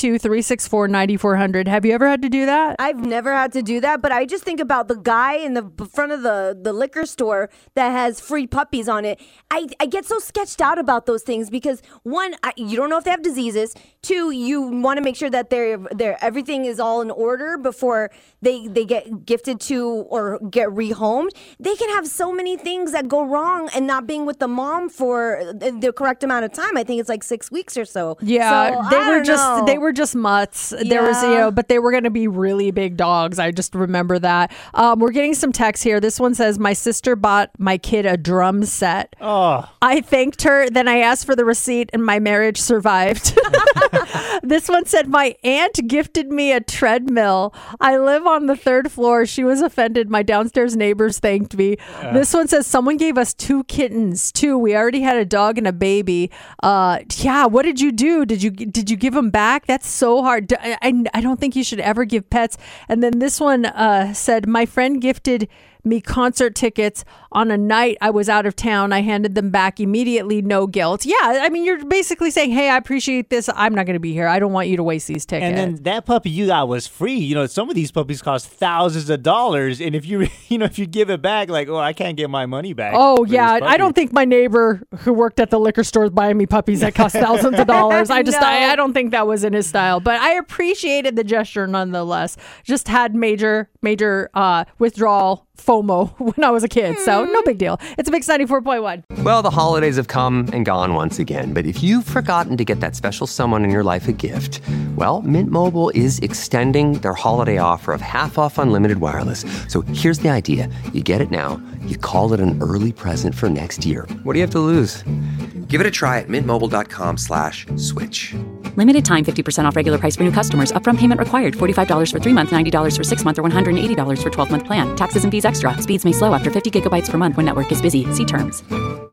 702-364-9400. Have you ever had to do that? I've never had to do that, but I just think about the guy in the front of the liquor store that has free puppies on it. I get so sketched out about those things because 1, you don't know if they have diseases. 2, you want to make sure that they're everything is all in order before they get gifted to or get rehomed. They can have so many things that go wrong, and not being with the mom for the correct amount of time. I think it's like 6 weeks or so. Yeah, so, they were just mutts. There was, but they were going to be really big dogs. I just remember that. We're getting some texts here. This one says, my sister bought my kid a drum set. Oh. I thanked her, then I asked for the receipt, and my marriage survived. This one said, my aunt gifted me a treadmill. I live on the 3rd floor. She was offended. My downstairs neighbors thanked me. This one says, someone gave us 2 kittens too. We already had a dog and a baby. What did you do? Did you give them back? That's so hard. I don't think you should ever give pets. And then this one said, my friend gifted me concert tickets on a night I was out of town. I handed them back immediately, no guilt. Yeah, I mean, you're basically saying, hey, I appreciate this. I'm not going to be here. I don't want you to waste these tickets. And then that puppy you got was free. Some of these puppies cost thousands of dollars, and if you give it back, I can't get my money back. Oh yeah, I don't think my neighbor who worked at the liquor store is buying me puppies that cost thousands of dollars. I just, No. I don't think that was in his style, but I appreciated the gesture nonetheless. Just had major withdrawal FOMO when I was a kid, so no big deal. It's a Mix 94.1. Well, the holidays have come and gone once again, but if you've forgotten to get that special someone in your life a gift, well, Mint Mobile is extending their holiday offer of half off unlimited wireless. So here's the idea. You get it now, you call it an early present for next year. What do you have to lose? Give it a try at mintmobile.com/switch. Limited time 50% off regular price for new customers. Upfront payment required. $45 for 3 months, $90 for 6 months, or $180 for 12-month plan. Taxes and fees extra. Speeds may slow after 50 gigabytes per month when network is busy. See terms.